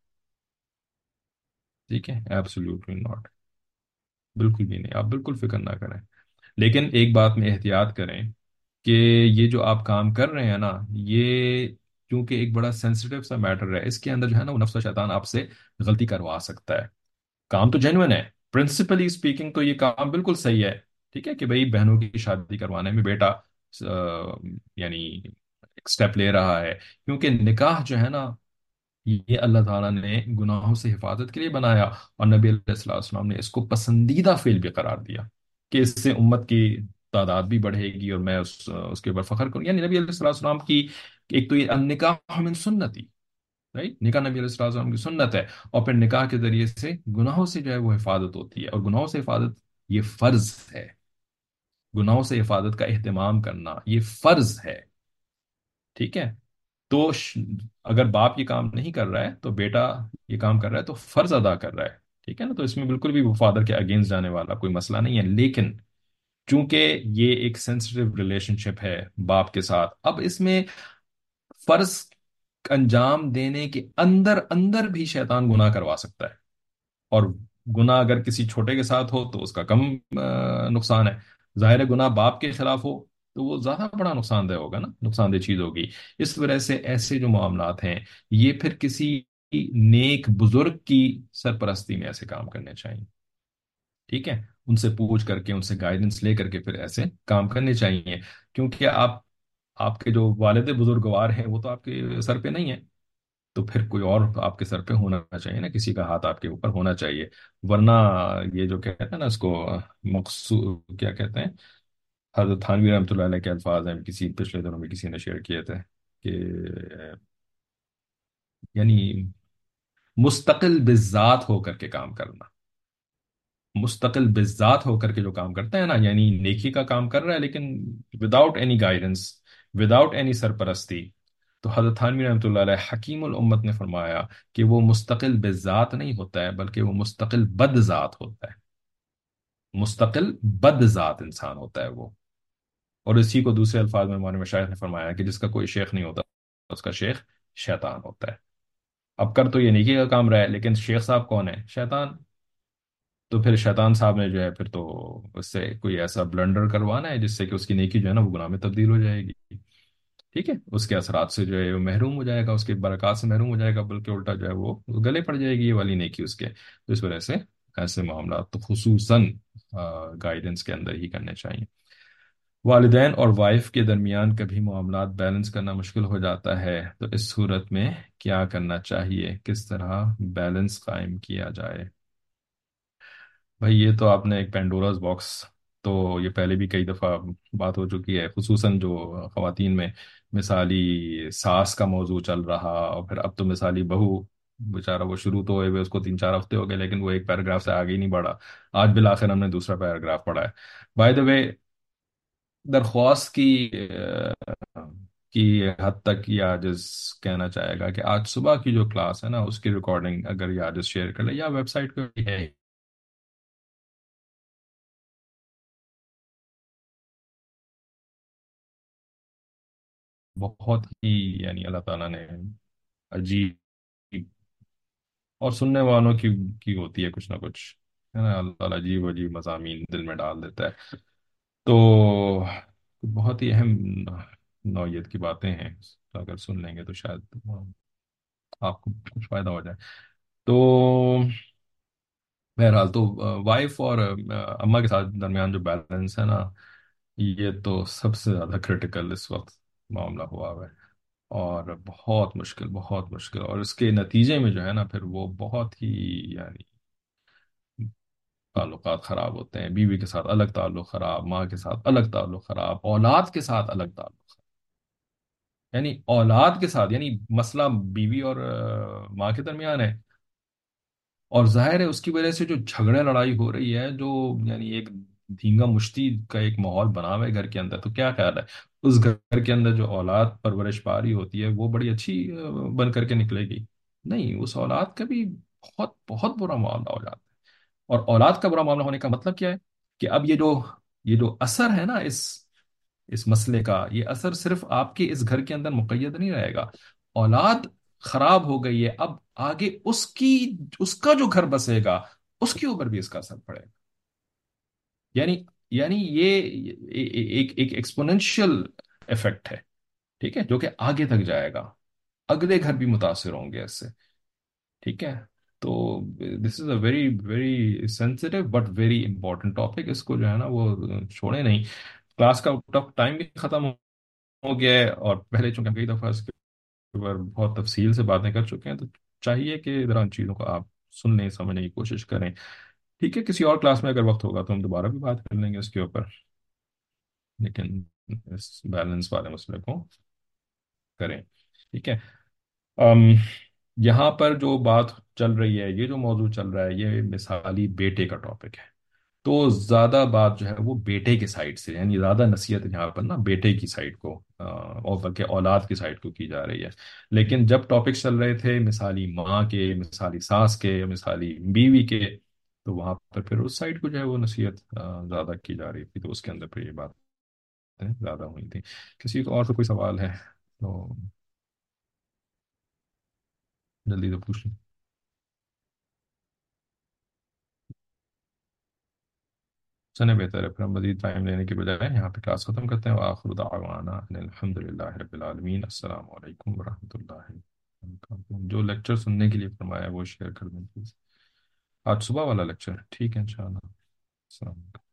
ठीक है, absolutely not, बिल्कुल भी नहीं, आप बिल्कुल फिक्र ना करें। लेकिन एक बात में एहतियात करें कि ये जो आप काम कर रहे हैं ना, ये क्योंकि एक बड़ा सेंसिटिव सा मैटर है, इसके अंदर जो है ना वो नफ्स और शैतान आपसे गलती करवा सकता है। काम तो जेन्युइन है, प्रिंसिपली स्पीकिंग तो ये काम बिल्कुल सही है। ठीक है, कि भाई बहनों की शादी करवाने में बेटा अ, यानी एक स्टेप ले रहा है, क्योंकि निकाह जो है ना یہ اللہ تعالیٰ نے گناہوں سے حفاظت کے لیے بنایا، اور نبی علیہ السلام السلام نے اس کو پسندیدہ فعل بھی قرار دیا کہ اس سے امت کی تعداد بھی بڑھے گی، اور میں اس اس کے اوپر فخر کروں. یعنی نبی علیہ السلام السلام کی ایک تو یہ النکاح من سنتی، رائٹ، نکاح نبی علیہ السلام السلام کی سنت ہے، اور پھر نکاح کے ذریعے سے گناہوں سے جو ہے وہ حفاظت ہوتی ہے، اور گناہوں سے حفاظت یہ فرض ہے. گناہوں سے حفاظت کا اہتمام کرنا یہ فرض ہے. ٹھیک ہے. تو ش- اگر باپ یہ کام نہیں کر رہا ہے تو بیٹا یہ کام کر رہا ہے تو فرض ادا کر رہا ہے. ٹھیک ہے نا. تو اس میں بالکل بھی وہ فادر کے اگینسٹ جانے والا کوئی مسئلہ نہیں ہے. لیکن چونکہ یہ ایک سینسٹیو ریلیشن شپ ہے باپ کے ساتھ، اب اس میں فرض انجام دینے کے اندر اندر بھی شیطان گناہ کروا سکتا ہے. اور گناہ اگر کسی چھوٹے کے ساتھ ہو تو اس کا کم آ، نقصان ہے. ظاہر گناہ باپ کے خلاف ہو تو وہ زیادہ بڑا نقصان دہ ہوگا نا، نقصان دہ چیز ہوگی. اس وجہ سے ایسے جو معاملات ہیں یہ پھر کسی نیک بزرگ کی سرپرستی میں ایسے کام کرنے چاہیے. ٹھیک ہے. ان سے پوچھ کر کے، ان سے گائیڈنس لے کر کے پھر ایسے کام کرنے چاہیے. کیونکہ آپ آپ کے جو والد بزرگوار ہیں وہ تو آپ کے سر پہ نہیں ہے، تو پھر کوئی اور آپ کے سر پہ ہونا چاہیے نا، کسی کا ہاتھ آپ کے اوپر ہونا چاہیے. ورنہ یہ جو کہتے ہیں نا اس کو مقصود کیا کہتے ہیں، حضرت تھانوی رحمۃ اللہ علیہ کے الفاظ ہیں، کسی پچھلے دنوں میں کسی نے شیئر کیے تھے کہ یعنی مستقل بالذات ہو کر کے کام کرنا. مستقل بالذات ہو کر کے جو کام کرتا ہے نا، یعنی نیکی کا کام کر رہا ہے لیکن without any guidance, without any سرپرستی. تو حضرت تھانوی رحمۃ اللہ علیہ حکیم الامت نے فرمایا کہ وہ مستقل بالذات نہیں ہوتا ہے بلکہ وہ مستقل بد ذات ہوتا ہے. مستقل بد ذات انسان ہوتا ہے وہ. اور اسی کو دوسرے الفاظ میں ہمارے مشائخ نے فرمایا کہ جس کا کوئی شیخ نہیں ہوتا اس کا شیخ شیطان ہوتا ہے. اب کر تو یہ نیکی کا کام رہا ہے لیکن شیخ صاحب کون ہے؟ شیطان. تو پھر شیطان صاحب نے جو ہے پھر تو اس سے کوئی ایسا بلنڈر کروانا ہے جس سے کہ اس کی نیکی جو ہے نا وہ گناہ میں تبدیل ہو جائے گی. ٹھیک ہے. اس کے اثرات سے جو ہے وہ محروم ہو جائے گا، اس کے برکات سے محروم ہو جائے گا، بلکہ الٹا جو ہے وہ گلے پڑ جائے گی یہ والی نیکی اس کے. تو اس وجہ سے ایسے معاملات تو خصوصاً گائیڈنس کے اندر ہی کرنے چاہیے. والدین اور وائف کے درمیان کبھی معاملات بیلنس کرنا مشکل ہو جاتا ہے، تو اس صورت میں کیا کرنا چاہیے؟ کس طرح بیلنس قائم کیا جائے؟ بھائی یہ تو آپ نے ایک پینڈوراز باکس، تو یہ پہلے بھی کئی دفعہ بات ہو چکی ہے، خصوصاً جو خواتین میں مثالی ساس کا موضوع چل رہا، اور پھر اب تو مثالی بہو. بیچارہ وہ شروع تو ہوئے ہوئے اس کو تین چار ہفتے ہو گئے لیکن وہ ایک پیراگراف سے آگے ہی نہیں بڑھا. آج بالآخر ہم نے دوسرا پیراگراف پڑھا ہے. بائی دا وے، درخواست کی آہ، کی حد تک یہ عاجز کہنا چاہے گا کہ آج صبح کی جو کلاس ہے نا اس کی ریکارڈنگ اگر یہ عاجز شیئر کر لے، یا ویب سائٹ پہ بھی ہے. بہت ہی یعنی اللہ تعالیٰ نے عجیب، اور سننے والوں کی کی ہوتی ہے کچھ نہ کچھ، ہے نا. اللہ تعالیٰ عجیب عجیب مضامین دل میں ڈال دیتا ہے. تو بہت ہی اہم نوعیت کی باتیں ہیں، اگر سن لیں گے تو شاید آپ کو کچھ فائدہ ہو جائے. تو بہرحال تو وائف اور اما کے ساتھ درمیان جو بیلنس ہے نا، یہ تو سب سے زیادہ کریٹیکل اس وقت معاملہ ہوا ہوا ہے. اور بہت مشکل، بہت مشکل، اور اس کے نتیجے میں جو ہے نا پھر وہ بہت ہی یعنی تعلقات خراب ہوتے ہیں. بیوی کے ساتھ الگ تعلق خراب، ماں کے ساتھ الگ تعلق خراب، اولاد کے ساتھ الگ تعلق خراب. یعنی اولاد کے ساتھ یعنی مسئلہ بیوی اور آ، ماں کے درمیان ہے، اور ظاہر ہے اس کی وجہ سے جو جھگڑے لڑائی ہو رہی ہے، جو یعنی ایک دھینگا مشتی کا ایک ماحول بنا ہوا ہے گھر کے اندر. تو کیا خیال ہے اس گھر کے اندر جو اولاد پرورش پا رہی ہوتی ہے وہ بڑی اچھی آ، بن کر کے نکلے گی؟ نہیں، اس اولاد کا بھی بہت بہت برا معاملہ ہو جاتا ہے. اور اولاد کا برا معاملہ ہونے کا مطلب کیا ہے؟ کہ اب یہ جو یہ جو اثر ہے نا اس اس مسئلے کا، یہ اثر صرف آپ کے اس گھر کے اندر مقید نہیں رہے گا. اولاد خراب ہو گئی ہے، اب آگے اس کی اس کا جو گھر بسے گا اس کے اوپر بھی اس کا اثر پڑے گا. یعنی یعنی یہ ایک ایک ایکسپوننشل افیکٹ ہے. ٹھیک ہے. جو کہ آگے تک جائے گا، اگلے گھر بھی متاثر ہوں گے اس سے. ٹھیک ہے. تو this is a very very sensitive but very important topic. اس کو جو ہے نا وہ چھوڑے نہیں. کلاس کا ٹائم بھی ختم ہو گیا ہے، اور پہلے چونکہ ہم کئی دفعہ اس پر بہت تفصیل سے باتیں کر چکے ہیں، تو چاہیے کہ ذرا ان چیزوں کو آپ سن لیں، سمجھنے کی کوشش کریں. ٹھیک ہے، کسی اور کلاس میں اگر وقت ہوگا تو ہم دوبارہ بھی بات کر لیں گے اس کے اوپر، لیکن اس بیلنس والے مسئلے کو کریں. ٹھیک ہے. ام یہاں پر جو بات چل رہی ہے، یہ جو موضوع چل رہا ہے، یہ مثالی بیٹے کا ٹاپک ہے. تو زیادہ بات جو ہے وہ بیٹے کی سائڈ سے، یعنی زیادہ نصیحت یہاں پر نا بیٹے کی سائڈ کو، آ، اور بلکہ اولاد کی سائڈ کو کی جا رہی ہے. لیکن جب ٹاپک چل رہے تھے مثالی ماں کے، مثالی ساس کے، مثالی بیوی کے، تو وہاں پر پھر اس سائڈ کو جو ہے وہ نصیحت آ، زیادہ کی جا رہی تھی، تو اس کے اندر پھر یہ باتیں زیادہ ہوئی تھی. کسی کو اور تو کوئی سوال ہے تو جلدی سے پوچھ لیں. چلیں بہتر ہے، پھر ہم مزید ٹائم لینے کے بجائے یہاں پہ کلاس ختم کرتے ہیں. وآخر دعوانا ان الحمد للہ رب العالمین. السلام علیکم ورحمۃ اللہ وبرکاتہ. جو لیکچر سننے کے لیے فرمایا ہے وہ شیئر کر دیں پلیز. آج صبح والا لیکچر ٹھیک ہے انشاءاللہ. السلام علیکم.